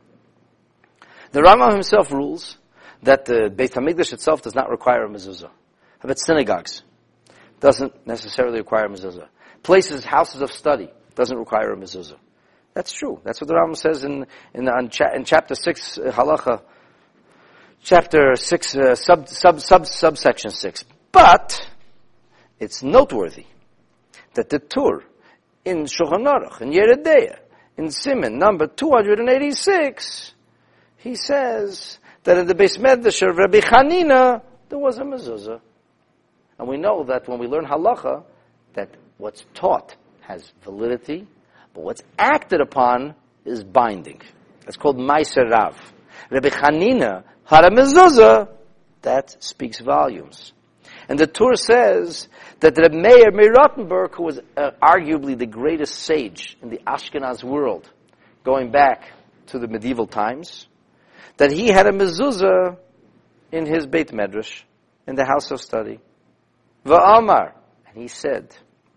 B: The Rambam himself rules that the Beit HaMikdash itself does not require a mezuzah. How about synagogues? Doesn't necessarily require a mezuzah. Places, houses of study, doesn't require a mezuzah. That's true. That's what the Rambam says in in, on cha- in chapter six, uh, halacha, chapter six, uh, sub sub sub subsection six. But it's noteworthy that the Tur in Shulchan Aruch, in Yoreh De'ah, in Siman number two hundred eighty-six, he says that in the Beis Medrash of Rabbi Chanina, there was a mezuzah. And we know that when we learn halacha, that what's taught has validity, but what's acted upon is binding. That's called Meiser Rav. Rabbi Chanina had a mezuzah, that speaks volumes. And the Tur says that Reb Meir Rothenburg, who was uh, arguably the greatest sage in the Ashkenaz world, going back to the medieval times, that he had a mezuzah in his Beit Medrash, in the house of study. Va'amar, and he said,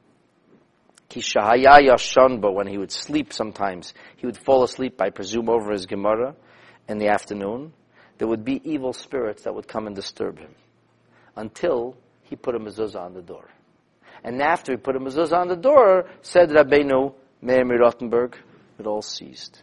B: Ki shahaya yashanba, when he would sleep sometimes, he would fall asleep, I presume, over his Gemara in the afternoon. There would be evil spirits that would come and disturb him until he put a mezuzah on the door. And after he put a mezuzah on the door, said Rabbeinu Meir Rothenburg, it all ceased.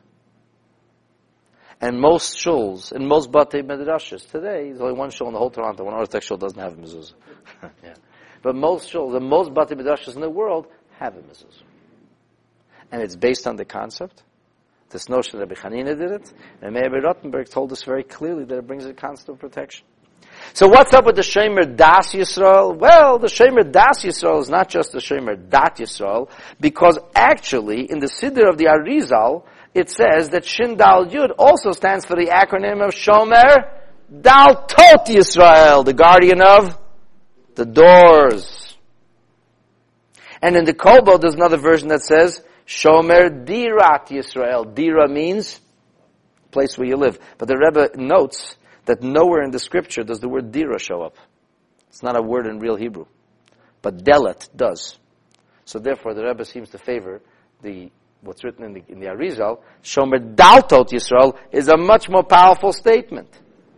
B: And most shuls, and most batei medrashas today, there's only one shul in the whole Toronto, one Orthodox shul doesn't have a mezuzah. Yeah. But most shuls, and most batei medrashas in the world have a mezuzah. And it's based on the concept. This notion that Rabbi Chanina did it, and Meir Rothenburg told us very clearly that it brings a constant protection. So what's up with the Shemer Das Yisrael? Well, the Shemer Das Yisrael is not just the Shemer Dat Yisrael, because actually, in the Siddur of the Arizal, it says that Shin Dal Yud also stands for the acronym of Shomer Dal Tot Yisrael, the guardian of the doors. And in the Kobol, there's another version that says Shomer Dirat Yisrael. Dira means place where you live. But the Rebbe notes that nowhere in the scripture does the word dira show up. It's not a word in real Hebrew. But delet does. So therefore the Rebbe seems to favor the what's written in the, in the Arizal, Shomer Daltot Yisrael, is a much more powerful statement.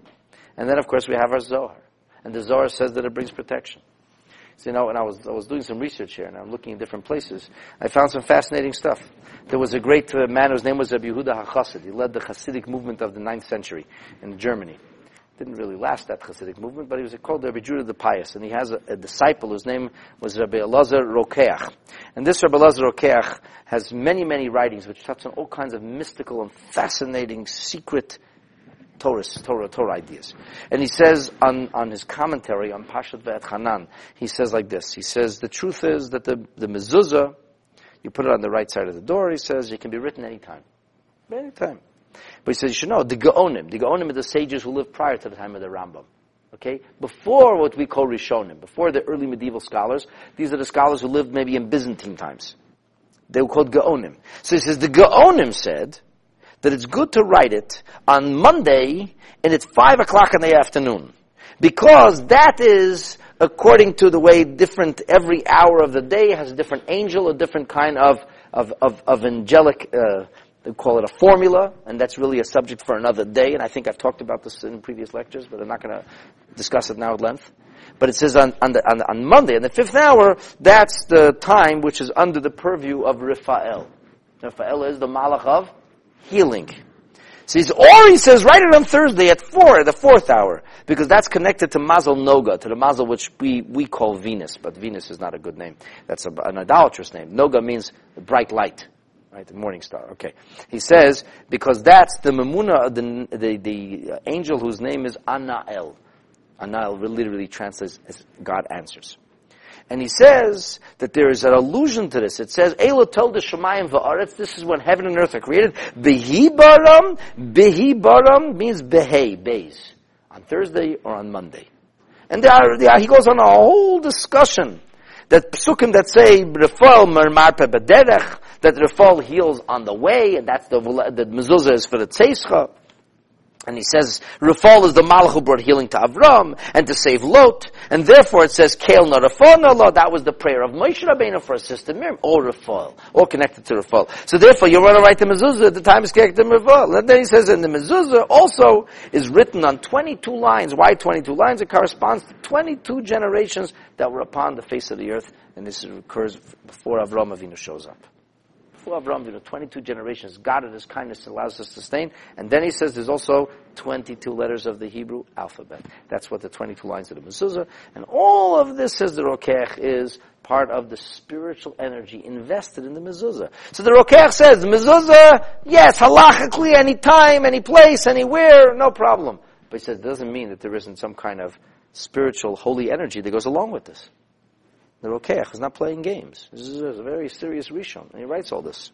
B: And then of course we have our Zohar. And the Zohar says that it brings protection. So, you know, when I was I was doing some research here, and I'm looking in different places, I found some fascinating stuff. There was a great uh, man whose name was Rabbi Yehuda HaChassid. He led the Hasidic movement of the ninth century in Germany. Didn't really last, that Hasidic movement, but he was called Rabbi Judah the Pious, and he has a, a disciple whose name was Rabbi Elazar Rokeach. And this Rabbi Elazar Rokeach has many, many writings which touch on all kinds of mystical and fascinating secret Torah, Torah, Torah ideas. And he says on, on his commentary on Pashat Ve'et Hanan, he says like this. He says, the truth is that the, the mezuzah, you put it on the right side of the door, he says, it can be written anytime. Anytime. But he says, you should know, the Gaonim, the Gaonim are the sages who lived prior to the time of the Rambam. Okay? Before what we call Rishonim, before the early medieval scholars, these are the scholars who lived maybe in Byzantine times. They were called Gaonim. So he says, the Gaonim said that it's good to write it on Monday and it's five o'clock in the afternoon. Because that is according to the way different, every hour of the day has a different angel, a different kind of, of, of, of angelic, uh, they call it a formula, and that's really a subject for another day, and I think I've talked about this in previous lectures, but I'm not going to discuss it now at length. But it says on, on, the, on, on Monday, in the fifth hour, that's the time which is under the purview of Raphael. Raphael is the Malach of healing. So he's, or he says, write it on Thursday at four, the fourth hour, because that's connected to Mazel Noga, to the Mazel which we, we call Venus, but Venus is not a good name. That's a, an idolatrous name. Noga means bright light. Right, the morning star. Okay. He says, because that's the Memuna, the, the, the angel whose name is Anael. Anael literally translates as God answers. And he says that there is an allusion to this. It says, Elo told the Shemayim va'aretz, this is when heaven and earth are created. Behi baram, behi baram means behei, beis. On Thursday or on Monday. And there are, there are, he goes on a whole discussion that psukim that say, Refael mermarpe bederech, that Refael heals on the way, and that's the, the mezuzah is for the tzeischa. And he says, Refael is the malach who brought healing to Avram, and to save Lot, and therefore it says, Kael na Refael na Lot, that was the prayer of Moshe Rabbeinu for his sister Miriam, or Refael, all connected to Refael. So therefore, you want to write the mezuzah at the time is connected to Refael. And then he says, and the mezuzah also is written on twenty-two lines. Why twenty-two lines? It corresponds to twenty-two generations that were upon the face of the earth, and this occurs before Avram Avinu shows up. Before Avram Avinu, twenty-two generations, God in His kindness allows us to sustain. And then he says there's also twenty-two letters of the Hebrew alphabet. That's what the twenty-two lines of the mezuzah. And all of this, says the Rokeach, is part of the spiritual energy invested in the mezuzah. So the Rokeach says, the mezuzah, yes, halachically, any time, any place, anywhere, no problem. But he says it doesn't mean that there isn't some kind of spiritual, holy energy that goes along with this. The Rokeach is not playing games. This is a very serious Rishon, and he writes all this.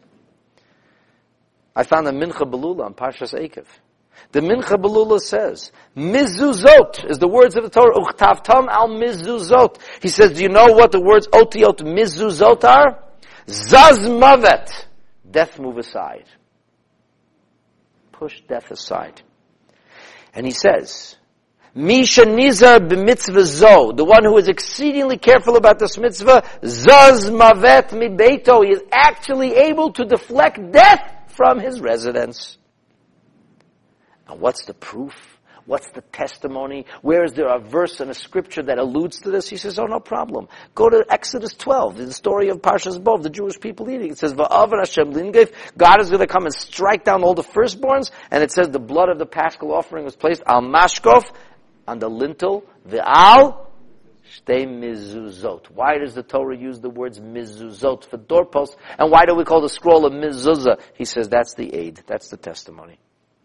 B: I found a Mincha Belula on Parshas Eikev. The Mincha Belula says, Mizuzot is the words of the Torah, Uchtavtam al Mizuzot. He says, do you know what the words Otiot Mizuzot are? Zaz Mavet. Death move aside. Push death aside. And he says, Misha Nizar b'mitzvah zo, the one who is exceedingly careful about this mitzvah, Zaz Mavet mi beito, he is actually able to deflect death from his residence. And what's the proof? What's the testimony? Where is there a verse and a scripture that alludes to this? He says, oh, no problem. Go to Exodus twelve, the story of Parshas Bov, the Jewish people eating. It says, Va'avar Hashem lingev, God is going to come and strike down all the firstborns, and it says the blood of the paschal offering was placed al mashkof, on the lintel, Ve'al Shtei Mizuzot. Why does the Torah use the words Mizuzot for doorposts? And why do we call the scroll a Mizuzah? He says that's the aid, that's the testimony.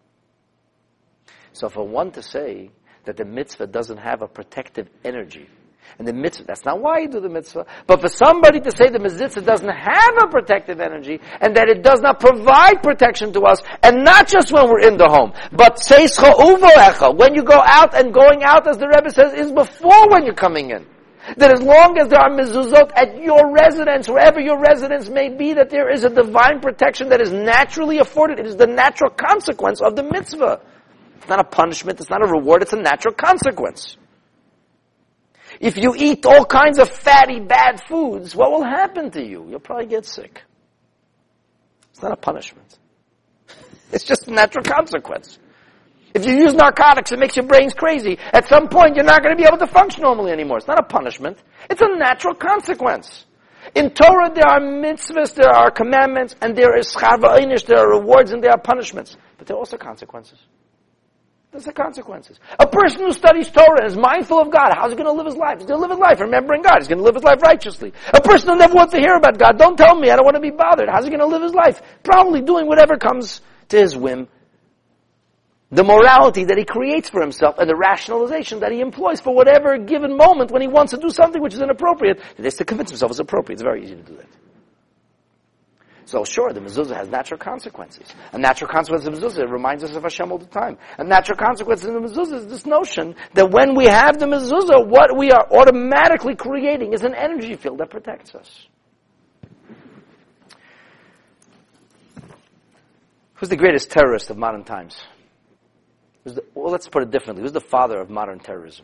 B: So for one to say that the mitzvah doesn't have a protective energy, and the mitzvah, that's not why you do the mitzvah, but for somebody to say the mitzvah doesn't have a protective energy, and that it does not provide protection to us, and not just when we're in the home, but seischa uvoecha, when you go out, and going out, as the Rebbe says, is before when you're coming in. That as long as there are mezuzot at your residence, wherever your residence may be, that there is a divine protection that is naturally afforded. It is the natural consequence of the mitzvah. It's not a punishment, it's not a reward, it's a natural consequence. If you eat all kinds of fatty, bad foods, what will happen to you? You'll probably get sick. It's not a punishment. It's just a natural consequence. If you use narcotics, it makes your brains crazy. At some point, you're not going to be able to function normally anymore. It's not a punishment. It's a natural consequence. In Torah, there are mitzvahs, there are commandments, and there is schar v'einish, there are rewards and there are punishments. But there are also consequences. There's the consequences. A person who studies Torah and is mindful of God, how's he going to live his life? He's going to live his life remembering God. He's going to live his life righteously. A person who never wants to hear about God, don't tell me, I don't want to be bothered. How's he going to live his life? Probably doing whatever comes to his whim. The morality that he creates for himself and the rationalization that he employs for whatever given moment when he wants to do something which is inappropriate, he has to convince himself it's appropriate. It's very easy to do that. So sure, the mezuzah has natural consequences. A natural consequence of the mezuzah reminds us of Hashem all the time. A natural consequence of the mezuzah is this notion that when we have the mezuzah, what we are automatically creating is an energy field that protects us. Who's the greatest terrorist of modern times? Who's the, well, let's put it differently. Who's the father of modern terrorism?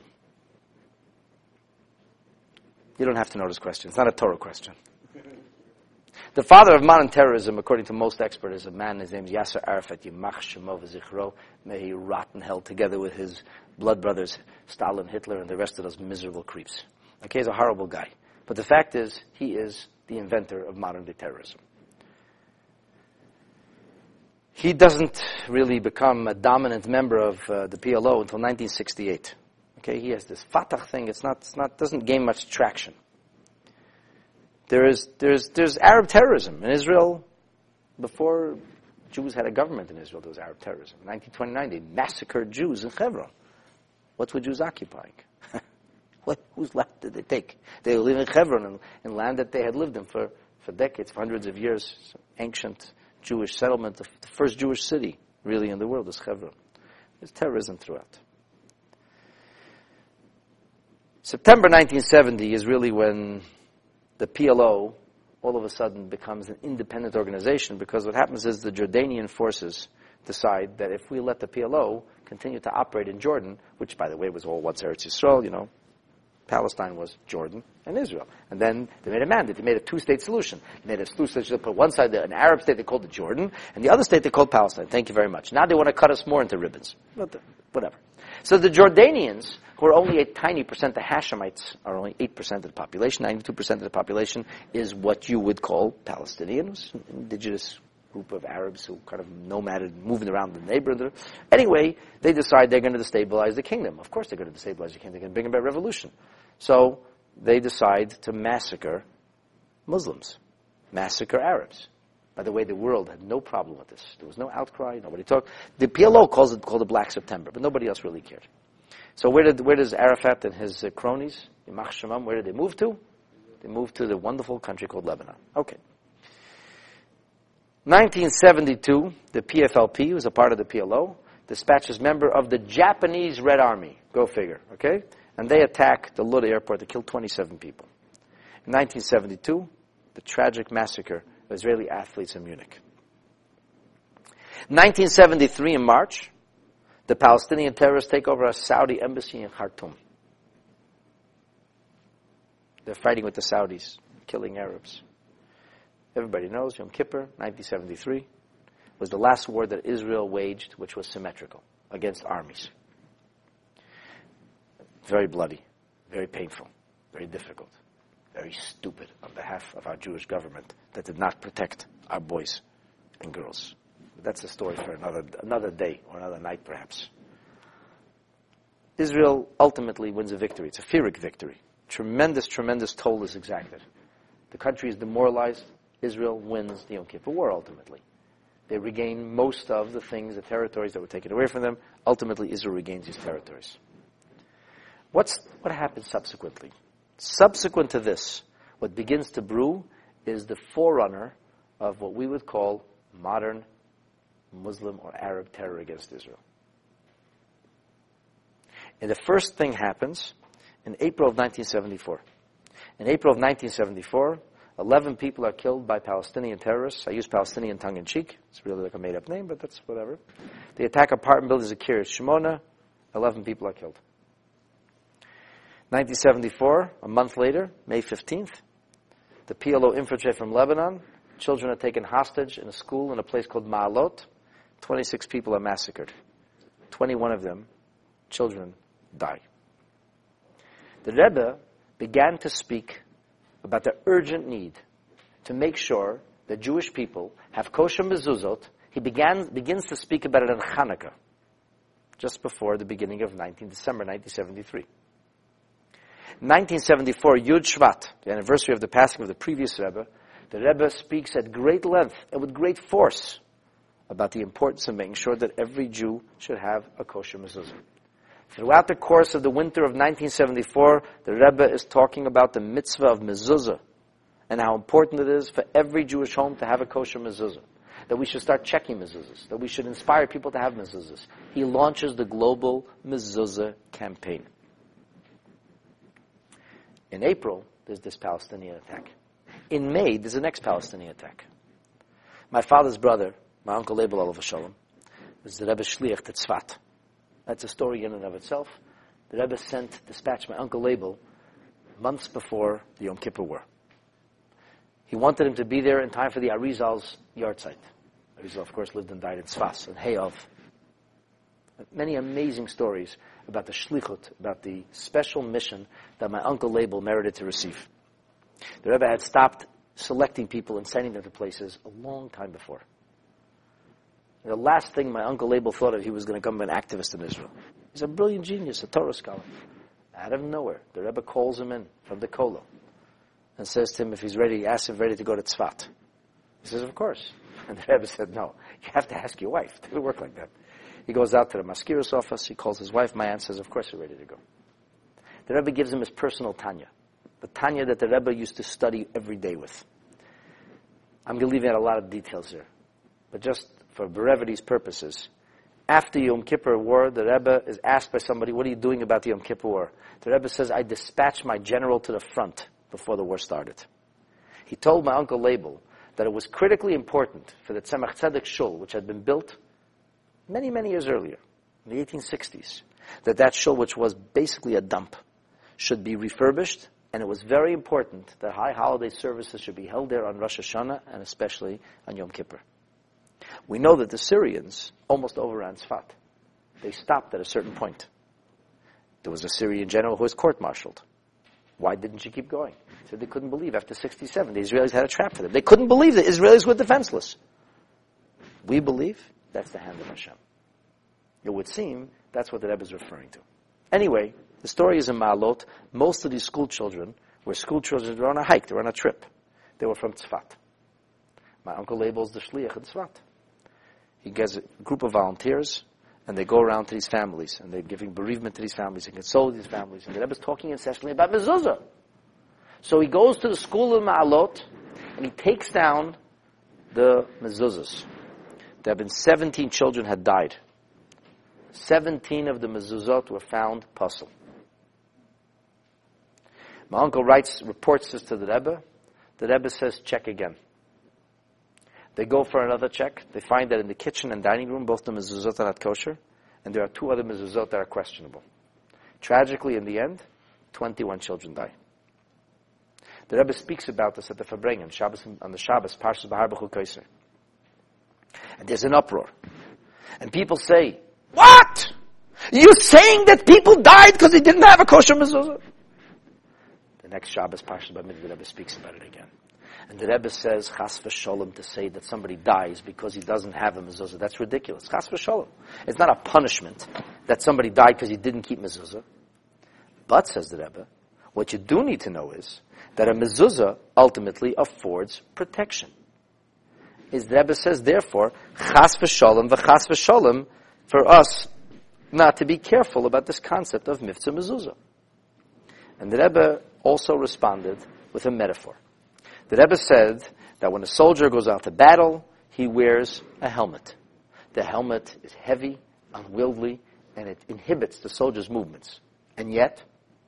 B: You don't have to know this question. It's not a Torah question. The father of modern terrorism, according to most experts, is a man. His name is Yasser Arafat. Yimach Shemo v'zichro. May he rot in hell together with his blood brothers, Stalin, Hitler, and the rest of those miserable creeps. Okay, he's a horrible guy. But the fact is, he is the inventor of modern-day terrorism. He doesn't really become a dominant member of uh, the P L O until nineteen sixty-eight. Okay, he has this Fatah thing. It's not, it's not, doesn't gain much traction. There is, there's, there's Arab terrorism in Israel. Before Jews had a government in Israel, there was Arab terrorism. In nineteen twenty-nine, they massacred Jews in Hebron. What were Jews occupying? What, whose land did they take? They were living in Hebron, in, in land that they had lived in for, for decades, for hundreds of years. Ancient Jewish settlement, the, the first Jewish city, really, in the world is Hebron. There's terrorism throughout. September nineteen seventy is really when the P L O all of a sudden becomes an independent organization, because what happens is the Jordanian forces decide that if we let the P L O continue to operate in Jordan, which, by the way, was all once Eretz Yisrael, you know, Palestine was Jordan and Israel. And then they made a mandate. They made a two-state solution. They made a two-state solution. They put one side, an Arab state, they called it Jordan, and the other state they called Palestine. Thank you very much. Now they want to cut us more into ribbons. Whatever. So the Jordanians, who are only a tiny percent, the Hashemites are only eight percent of the population, ninety-two percent of the population is what you would call Palestinians, indigenous group of Arabs who kind of nomaded, moving around the neighborhood. Anyway, they decide they're going to destabilize the kingdom. Of course they're going to destabilize the kingdom. They're going to bring about revolution. So they decide to massacre Muslims, massacre Arabs. By the way, the world had no problem with this. There was no outcry. Nobody talked. The P L O calls it called the Black September, but nobody else really cared. So where did where does Arafat and his uh, cronies, Yimach Shemam, where did they move to? They moved to the wonderful country called Lebanon. Okay. nineteen seventy-two, the P F L P, who was a part of the P L O, dispatches member of the Japanese Red Army. Go figure. Okay, and they attack the Lod airport. They killed twenty-seven people. In nineteen seventy-two, the tragic massacre of Israeli athletes in Munich. nineteen seventy-three, in March, the Palestinian terrorists take over a Saudi embassy in Khartoum. They're fighting with the Saudis, killing Arabs. Everybody knows Yom Kippur, nineteen seventy-three, was the last war that Israel waged, which was symmetrical, against armies. Very bloody, very painful, very difficult, very stupid on behalf of our Jewish government that did not protect our boys and girls. But that's a story for another another day or another night, perhaps. Israel ultimately wins a victory. It's a Pyrrhic victory. Tremendous, tremendous toll is exacted. The country is demoralized. Israel wins the Yom Kippur War, ultimately. They regain most of the things, the territories that were taken away from them. Ultimately, Israel regains these territories. What's, what happens subsequently? Subsequent to this, what begins to brew is the forerunner of what we would call modern Muslim or Arab terror against Israel. And the first thing happens in April of nineteen seventy-four. In April of nineteen seventy-four, eleven people are killed by Palestinian terrorists. I use Palestinian tongue-in-cheek. It's really like a made-up name, but that's whatever. They attack apartment buildings in Kiryat Shimona. eleven people are killed. nineteen seventy-four, a month later, May fifteenth, the P L O infiltrate from Lebanon. Children are taken hostage in a school in a place called Ma'alot. twenty-six people are massacred. twenty-one of them, children, die. The Rebbe began to speak about the urgent need to make sure that Jewish people have kosher mezuzot. He began, begins to speak about it on Hanukkah, just before the beginning of nineteenth December nineteen seventy-three. nineteen seventy-four, Yud Shvat, the anniversary of the passing of the previous Rebbe, the Rebbe speaks at great length and with great force about the importance of making sure that every Jew should have a kosher mezuzah. Throughout the course of the winter of nineteen seventy-four, the Rebbe is talking about the mitzvah of mezuzah and how important it is for every Jewish home to have a kosher mezuzah, that we should start checking mezuzahs, that we should inspire people to have mezuzahs. He launches the global mezuzah campaign. In April, there's this Palestinian attack. In May, there's the next Palestinian attack. My father's brother, my uncle Abel Olav Shalom, was the Rebbe Shliach to Tzfat. That's a story in and of itself. The Rebbe sent, dispatched my uncle Abel months before the Yom Kippur War. He wanted him to be there in time for the Arizal's yard site. Arizal, of course, lived and died in Tzfas, in Hayov. Many amazing stories about the shlichut, about the special mission that my uncle Abel merited to receive. The Rebbe had stopped selecting people and sending them to places a long time before. The last thing my uncle Abel thought of, he was going to become an activist in Israel. He's a brilliant genius, a Torah scholar. Out of nowhere, the Rebbe calls him in from the Kolo and says to him if he's ready, asks if he's ready to go to Tzfat. He says, of course. And the Rebbe said, no, you have to ask your wife. It doesn't work like that. He goes out to the Maskir's office, he calls his wife, my aunt says, of course you're ready to go. The Rebbe gives him his personal Tanya, the Tanya that the Rebbe used to study every day with. I'm going to leave out a lot of details here, but just for brevity's purposes, after Yom Kippur War, the Rebbe is asked by somebody, what are you doing about the Yom Kippur War? The Rebbe says, I dispatched my general to the front before the war started. He told my uncle Label that it was critically important for the Tzemach Tzedek Shul, which had been built many, many years earlier, in the eighteen sixties, that that shul, which was basically a dump, should be refurbished, and it was very important that high holiday services should be held there on Rosh Hashanah, and especially on Yom Kippur. We know that the Syrians almost overran Tzfat. They stopped at a certain point. There was a Syrian general who was court-martialed. Why didn't you keep going? He said they couldn't believe after sixty-seven the Israelis had a trap for them. They couldn't believe the Israelis were defenseless. We believe that's the hand of Hashem. It would seem that's what the Rebbe is referring to. Anyway, the story is in Ma'alot. Most of these school children were school children. They were on a hike. They were on a trip. They were from Tzfat. My uncle labels the Shliach in Tzfat. He gets a group of volunteers, and they go around to these families, and they're giving bereavement to these families and console these families. And the Rebbe is talking incessantly about mezuzah. So he goes to the school in Ma'alot, and he takes down the mezuzahs. There have been seventeen children had died. seventeen of the mezuzot were found puzzle. My uncle writes, reports this to the Rebbe. The Rebbe says, check again. They go for another check. They find that in the kitchen and dining room, both the mezuzot are not kosher, and there are two other mezuzot that are questionable. Tragically, in the end, twenty-one children die. The Rebbe speaks about this at the Farbrengen, Shabbos, on the Shabbos, Parshas Bahar B'chul Kaiser. And there's an uproar. And people say, what? You're saying that people died because they didn't have a kosher mezuzah? The next Shabbos, Parshas Bamidbar, the Rebbe speaks about it again. And the Rebbe says, chas v'sholem, to say that somebody dies because he doesn't have a mezuzah. That's ridiculous. Chas v'sholem. It's not a punishment that somebody died because he didn't keep mezuzah. But, says the Rebbe, what you do need to know is that a mezuzah ultimately affords protection. Is the Rebbe says, therefore, chas v'sholem v'chas v'sholem, for us not to be careful about this concept of mitzvah mezuzah. And the Rebbe also responded with a metaphor. The Rebbe said that when a soldier goes out to battle, he wears a helmet. The helmet is heavy, unwieldy, and it inhibits the soldier's movements. And yet,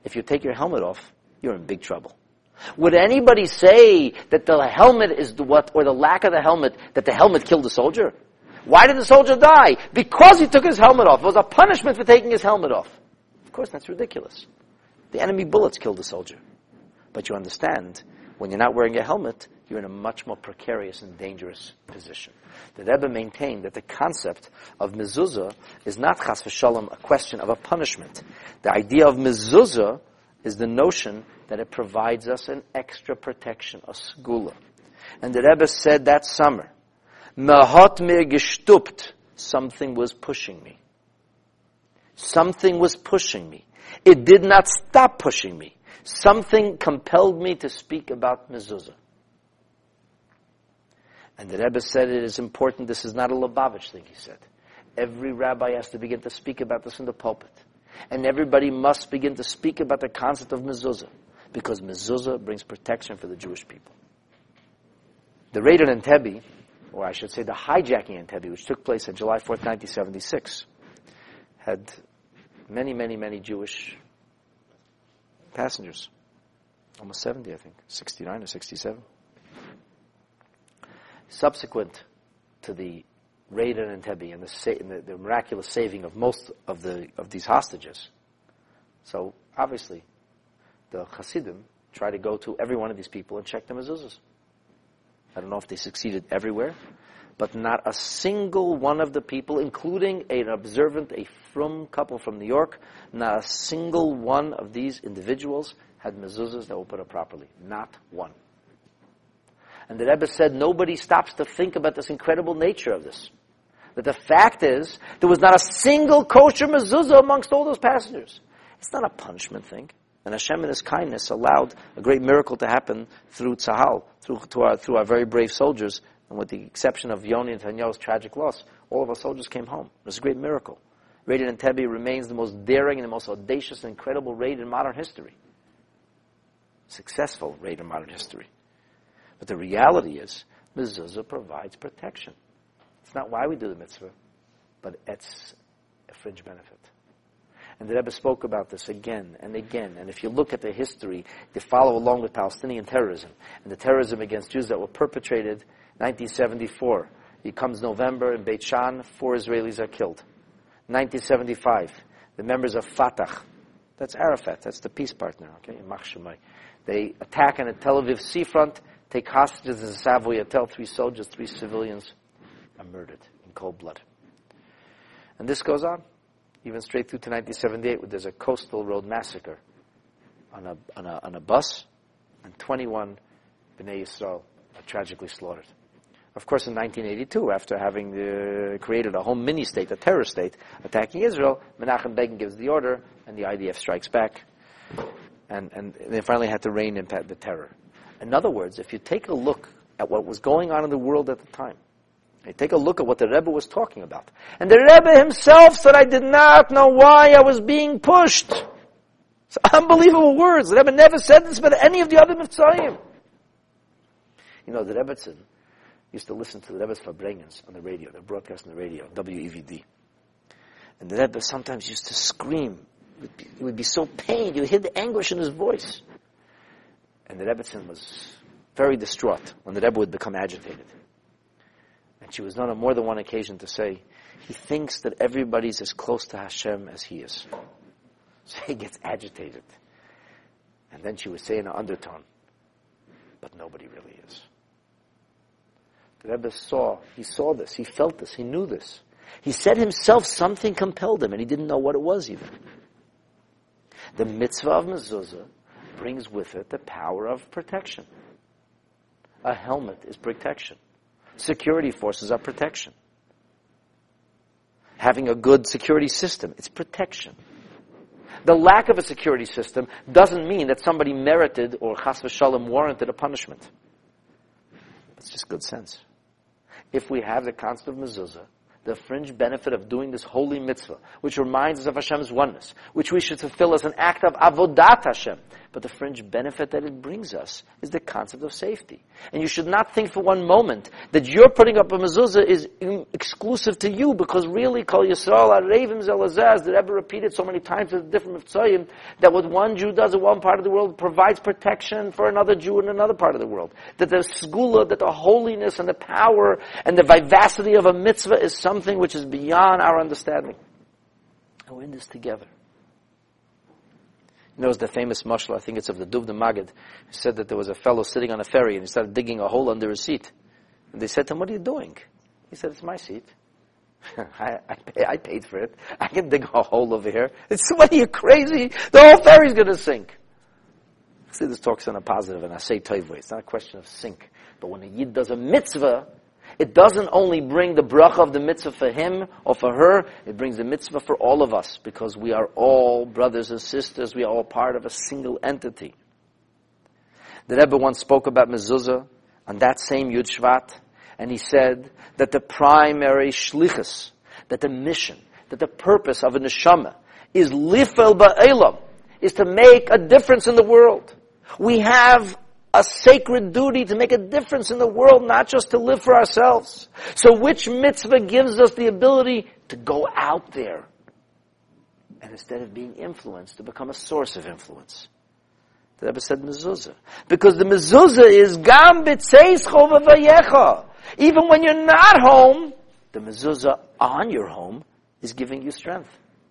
B: if you take your helmet off, you're in big trouble. Would anybody say that the helmet is the what, or the lack of the helmet, that the helmet killed the soldier? Why did the soldier die? Because he took his helmet off. It was a punishment for taking his helmet off. Of course, that's ridiculous. The enemy bullets killed the soldier. But you understand, when you're not wearing a helmet, you're in a much more precarious and dangerous position. The Rebbe maintained that the concept of mezuzah is not chas v'shalom a question of a punishment. The idea of mezuzah is the notion that it provides us an extra protection, a segula. And the Rebbe said that summer, "Mehot mir gestupt," something was pushing me. Something was pushing me. It did not stop pushing me. Something compelled me to speak about mezuzah. And the Rebbe said it is important, this is not a Lubavitch thing, he said. Every rabbi has to begin to speak about this in the pulpit. And everybody must begin to speak about the concept of mezuzah, because mezuzah brings protection for the Jewish people. The raid on Entebbe, or I should say the hijacking in Entebbe, which took place on July fourth, nineteen seventy-six, had many, many, many Jewish passengers. Almost seventy, I think. sixty-nine or sixty-seven. Subsequent to the raid on Entebbe and, the, sa- and the, the miraculous saving of most of the of these hostages. So, obviously, the Hasidim tried to go to every one of these people and check the mezuzahs. I don't know if they succeeded everywhere, but not a single one of the people, including an observant, a frum couple from New York, not a single one of these individuals had mezuzahs that were put up properly. Not one. And the Rebbe said nobody stops to think about this incredible nature of this. That the fact is, there was not a single kosher mezuzah amongst all those passengers. It's not a punishment thing. And Hashem in His kindness allowed a great miracle to happen through Tzahal, through, to our, through our very brave soldiers. And with the exception of Yoni and Tanyahu's tragic loss, all of our soldiers came home. It was a great miracle. Raid on Entebbe remains the most daring and the most audacious and incredible raid in modern history. Successful raid in modern history. But the reality is, mezuzah provides protection. It's not why we do the mitzvah, but it's a fringe benefit. And the Rebbe spoke about this again and again. And if you look at the history, they follow along with Palestinian terrorism and the terrorism against Jews that were perpetrated in nineteen seventy-four. It comes November in Beit Shan, four Israelis are killed. nineteen seventy-five, the members of Fatah, that's Arafat, that's the peace partner, okay, Yamach Shemai. They attack on the Tel Aviv seafront, take hostages in the Savoy Hotel, three soldiers, three civilians are murdered in cold blood. And this goes on, even straight through to nineteen seventy-eight, where there's a coastal road massacre on a, on a, on a bus, and twenty-one Bnei Yisrael are tragically slaughtered. Of course, in nineteen eighty-two, after having uh, created a whole mini-state, a terror state, attacking Israel, Menachem Begin gives the order, and the I D F strikes back, and, and they finally had to rein in the terror. In other words, if you take a look at what was going on in the world at the time, you take a look at what the Rebbe was talking about, and the Rebbe himself said, I did not know why I was being pushed. It's unbelievable words. The Rebbe never said this about any of the other Mitzrayim. You know, the Rebbetzin used to listen to the Rebbe's Farbrengens on the radio. They're broadcast on the radio, W E V D. And the Rebbe sometimes used to scream. He would be, he would be so pained. You would hear the anguish in his voice. And the Rebbetzin was very distraught when the Rebbe would become agitated. And she was known on more than one occasion to say, he thinks that everybody's as close to Hashem as he is. So he gets agitated. And then she would say in an undertone, but nobody really is. The Rebbe saw, he saw this, he felt this, he knew this. He said himself something compelled him, and he didn't know what it was even. The mitzvah of mezuzah brings with it the power of protection. A helmet is protection. Security forces are protection. Having a good security system, it's protection. The lack of a security system doesn't mean that somebody merited or chas v'shalom warranted a punishment. It's just good sense. If we have the concept of mezuzah, the fringe benefit of doing this holy mitzvah, which reminds us of Hashem's oneness, which we should fulfill as an act of avodat Hashem. But the fringe benefit that it brings us is the concept of safety. And you should not think for one moment that you're putting up a mezuzah is in, exclusive to you, because really, Kol Yisrael Arevim Zelazah, as the Rebbe repeated so many times with different mitzvahim, that what one Jew does in one part of the world provides protection for another Jew in another part of the world. That the segula, that the holiness and the power and the vivacity of a mitzvah is something which is beyond our understanding. And we're in this together. You know, the famous mashal, I think it's of the Duvda Magid, who said that there was a fellow sitting on a ferry and he started digging a hole under his seat. And they said to him, "What are you doing?" He said, "It's my seat. I, I, pay, I paid for it. I can dig a hole over here." It's, "What, are you crazy? The whole ferry's going to sink." See, this talks in a positive and I say toiv way. It's not a question of sink. But when a Yid does a mitzvah, it doesn't only bring the bracha of the mitzvah for him or for her, it brings the mitzvah for all of us, because we are all brothers and sisters, we are all part of a single entity. The Rebbe once spoke about mezuzah on that same Yud Shvat, and he said that the primary shlichus, that the mission, that the purpose of a neshama is lifel ba'elam, is to make a difference in the world. We have a sacred duty to make a difference in the world, not just to live for ourselves. So which mitzvah gives us the ability to go out there and instead of being influenced, to become a source of influence? The Rebbe said mezuzah. Because the mezuzah is gam b'tzeis chova vayecha. Even when you're not home, the mezuzah on your home is giving you strength.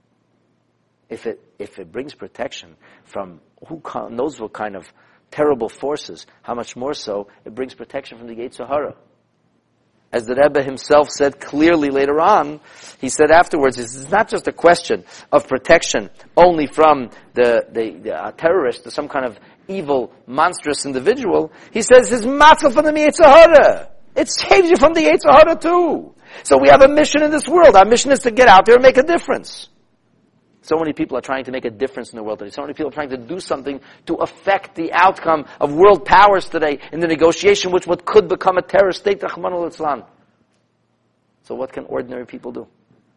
B: If it, if it brings protection from who knows what kind of terrible forces, how much more so it brings protection from the Yetzer Hara. As the Rebbe himself said clearly later on, he said afterwards, it's not just a question of protection only from the, the, the uh, terrorist or some kind of evil, monstrous individual. He says it's matzah from the Yetzer Hara. It saves you from the Yetzer Hara too. So we have a mission in this world. Our mission is to get out there and make a difference. So many people are trying to make a difference in the world today. So many people are trying to do something to affect the outcome of world powers today in the negotiation with what could become a terrorist state, Rahman al-Islam. So what can ordinary people do?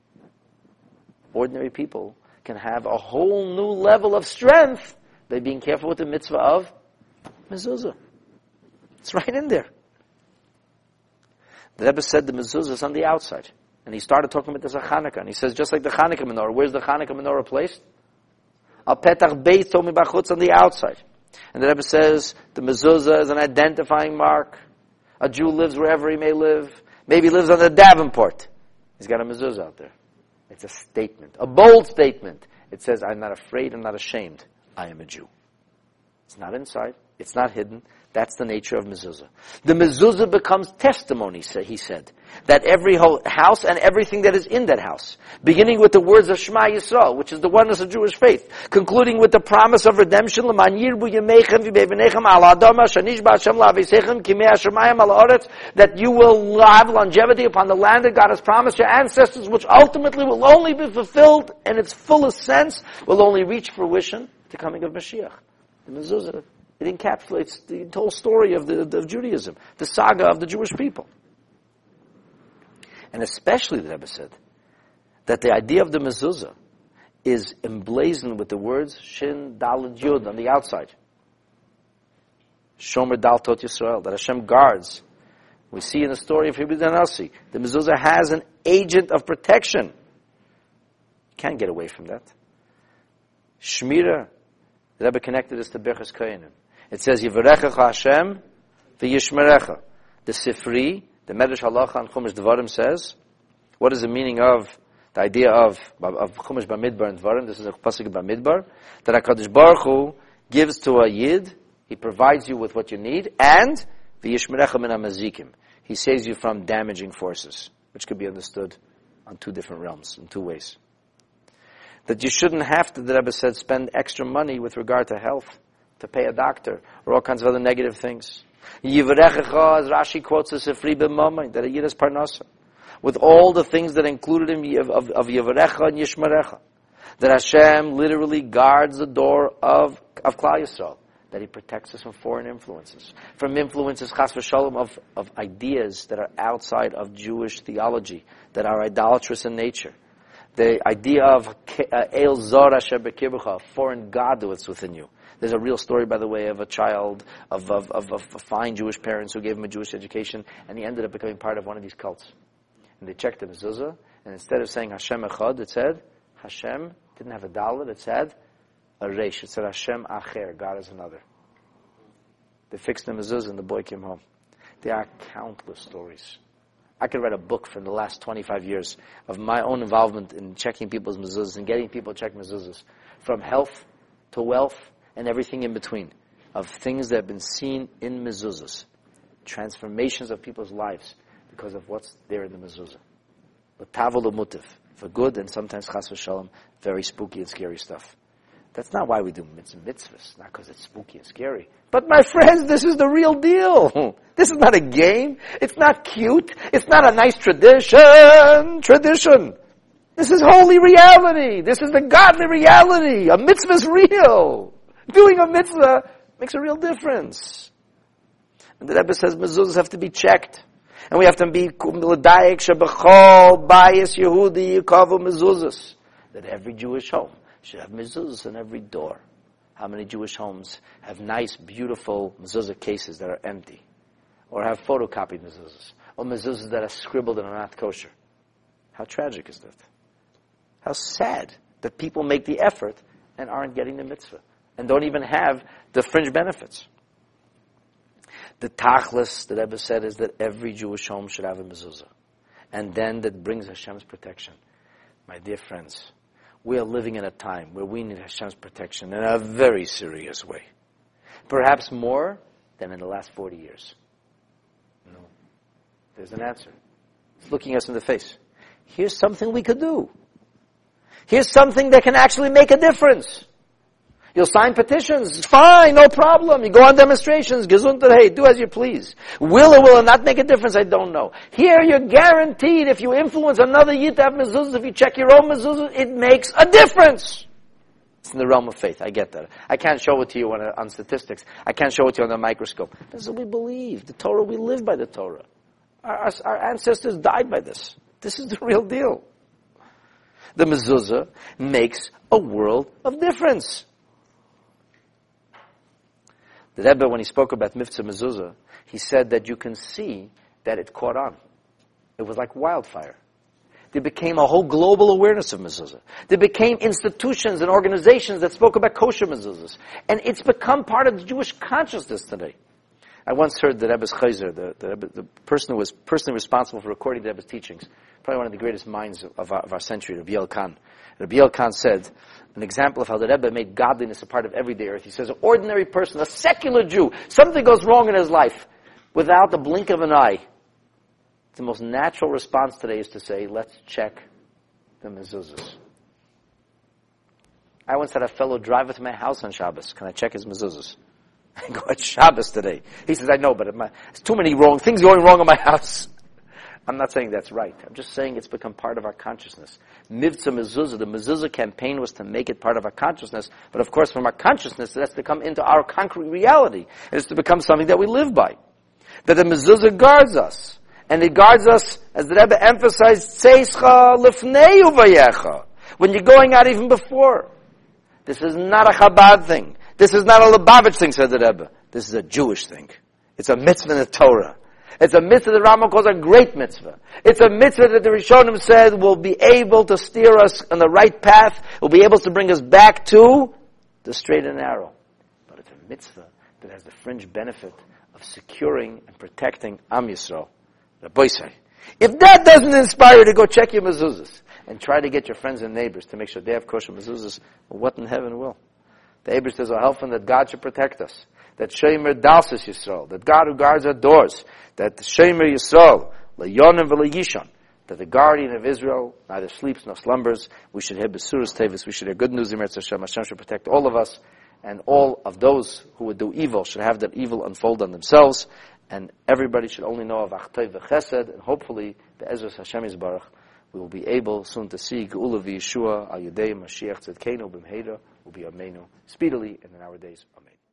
B: Ordinary people can have a whole new level of strength by being careful with the mitzvah of mezuzah. It's right in there. The Rebbe said the mezuzah is on the outside. And he started talking about this at Chanukah. And he says, just like the Chanukah menorah, where's the Chanukah menorah placed? Al petach beit tomi bachutz, on the outside. And the Rebbe says, the mezuzah is an identifying mark. A Jew lives wherever he may live. Maybe he lives on the Davenport. He's got a mezuzah out there. It's a statement, a bold statement. It says, I'm not afraid, I'm not ashamed. I am a Jew. It's not inside. It's not hidden. That's the nature of mezuzah. The mezuzah becomes testimony, he said, that every house and everything that is in that house, beginning with the words of Shema Yisrael, which is the oneness of Jewish faith, concluding with the promise of redemption, that you will have longevity upon the land that God has promised your ancestors, which ultimately will only be fulfilled in its fullest sense, will only reach fruition at the coming of Mashiach. The mezuzah, it encapsulates the whole story of, the, of Judaism, the saga of the Jewish people. And especially, the Rebbe said, that the idea of the mezuzah is emblazoned with the words Shin Daled Yud on the outside. Shomer Dal Tot Yisrael, that Hashem guards. We see in the story of Hebrew Danasi, the mezuzah has an agent of protection. Can't get away from that. Shmira, the Rebbe connected this to Birchas Kohanim. It says, Yivarecha Hashem v'yishmerecha. The Sifri, the Medrash Halacha and Chumash Devarim says, what is the meaning of the idea of, of Chumash Bamidbar and Devarim? This is a pasuk Bamidbar. That HaKadosh Baruch Hu gives to a Yid, He provides you with what you need, and v'yishmerecha min hamazikim. He saves you from damaging forces, which could be understood on two different realms, in two ways. That you shouldn't have to, the Rebbe said, spend extra money with regard to health, to pay a doctor, or all kinds of other negative things. Yivrechecha, as Rashi quotes, is a free b'mamay, that a yid is parnasa. With all the things that are included in of, of, of Yivrecha and Yishmerecha. That Hashem literally guards the door of, of Klal Yisrael. that He protects us from foreign influences, from influences, chas v'shalom, of, of ideas that are outside of Jewish theology, that are idolatrous in nature. The idea of El Zor Asher B'Kirbecha, a foreign God that's within you. There's a real story, by the way, of a child of, of, of, of fine Jewish parents who gave him a Jewish education, and he ended up becoming part of one of these cults. And they checked the mezuzah, and instead of saying Hashem Echad, it said Hashem, didn't have a dalet, it said a resh. It said Hashem Acher, God is another. They fixed the mezuzah and the boy came home. There are countless stories. I could write a book from the last twenty-five years of my own involvement in checking people's mezuzahs and getting people to check mezuzahs, from health to wealth and everything in between, of things that have been seen in mezuzahs, transformations of people's lives because of what's there in the mezuzah. L'tavo l'mutiv, for good and sometimes chas v'shalom, very spooky and scary stuff. That's not why we do mitzvahs, not because it's spooky and scary. But my friends, this is the real deal. This is not a game. It's not cute. It's not a nice tradition. Tradition. This is holy reality. This is the godly reality. A mitzvah is real. Doing a mitzvah makes a real difference. And the Rebbe says mezuzahs have to be checked. And we have to be l'dayek shebechol bayis Yehudi yikavu mezuzahs. That every Jewish home should have mezuzahs on every door. How many Jewish homes have nice, beautiful mezuzah cases that are empty? Or have photocopied mezuzahs? Or mezuzahs that are scribbled and are not kosher? How tragic is that? How sad that people make the effort and aren't getting the mitzvah. And don't even have the fringe benefits. The tachlis, the Rebbe said, is that every Jewish home should have a mezuzah. And then that brings Hashem's protection. My dear friends, we are living in a time where we need Hashem's protection in a very serious way. Perhaps more than in the last forty years. No. There's an answer. It's looking us in the face. Here's something we could do. Here's something that can actually make a difference. You'll sign petitions. Fine, no problem. You go on demonstrations. Gesundheit, hey, do as you please. Will or will it not make a difference? I don't know. Here, you're guaranteed if you influence another yid to have mezuzahs, if you check your own mezuzahs, it makes a difference. It's in the realm of faith. I get that. I can't show it to you on, on statistics. I can't show it to you on a microscope. This is what we believe. The Torah, we live by the Torah. Our, our, our ancestors died by this. This is the real deal. The mezuzah makes a world of difference. The Rebbe, when he spoke about Mivtza Mezuzah, he said that you can see that it caught on. It was like wildfire. There became a whole global awareness of mezuzah. There became institutions and organizations that spoke about kosher mezuzahs. And it's become part of the Jewish consciousness today. I once heard the Rebbe's Chayzer, the, the, Rebbe, the person who was personally responsible for recording the Rebbe's teachings, probably one of the greatest minds of our, of our century, Rabbi Yael Khan. Rabbi Yael Khan said, an example of how the Rebbe made godliness a part of everyday earth. He says, an ordinary person, a secular Jew, something goes wrong in his life, without the blink of an eye, the most natural response today is to say, let's check the mezuzahs. I once had a fellow drive to my house on Shabbos. Can I check his mezuzahs? I go, it's Shabbos today. He says, I know, but it's too many wrong things going wrong in my house. I'm not saying that's right. I'm just saying it's become part of our consciousness. Mivtza Mezuzah, the Mezuzah campaign was to make it part of our consciousness. But of course, from our consciousness, it has to come into our concrete reality. It has to become something that we live by. That the Mezuzah guards us. And it guards us, as the Rebbe emphasized, Tzeischa lefnei uvayecha. When you're going out even before. This is not a Chabad thing. This is not a Lubavitch thing, said the Rebbe. This is a Jewish thing. It's a mitzvah in the Torah. It's a mitzvah that Rambam calls a great mitzvah. It's a mitzvah that the Rishonim said will be able to steer us on the right path, will be able to bring us back to the straight and narrow. But it's a mitzvah that has the fringe benefit of securing and protecting Am Yisrael. Rabbi say, if that doesn't inspire you to go check your mezuzahs and try to get your friends and neighbors to make sure they have kosher mezuzahs, well, what in heaven will? The Eibush says, "I'll help them that God should protect us. That Shemer Dalsis Yisrael, that God who guards our doors, that Shemer Yisrael, Le'yonim v'le'yishon, that the guardian of Israel neither sleeps nor slumbers. We should hear Besuras Tevis, we should hear good news in Eretz Hashem. Hashem should protect all of us, and all of those who would do evil should have that evil unfold on themselves, and everybody should only know of Achtay v'Chesed, and hopefully, Be'ezras Hashem Yisbarach, we will be able soon to see Geula v'Yeshua al Yedei Mashiach Tzedkeinu b'Mheira will be Amenu speedily and in our days. Amen.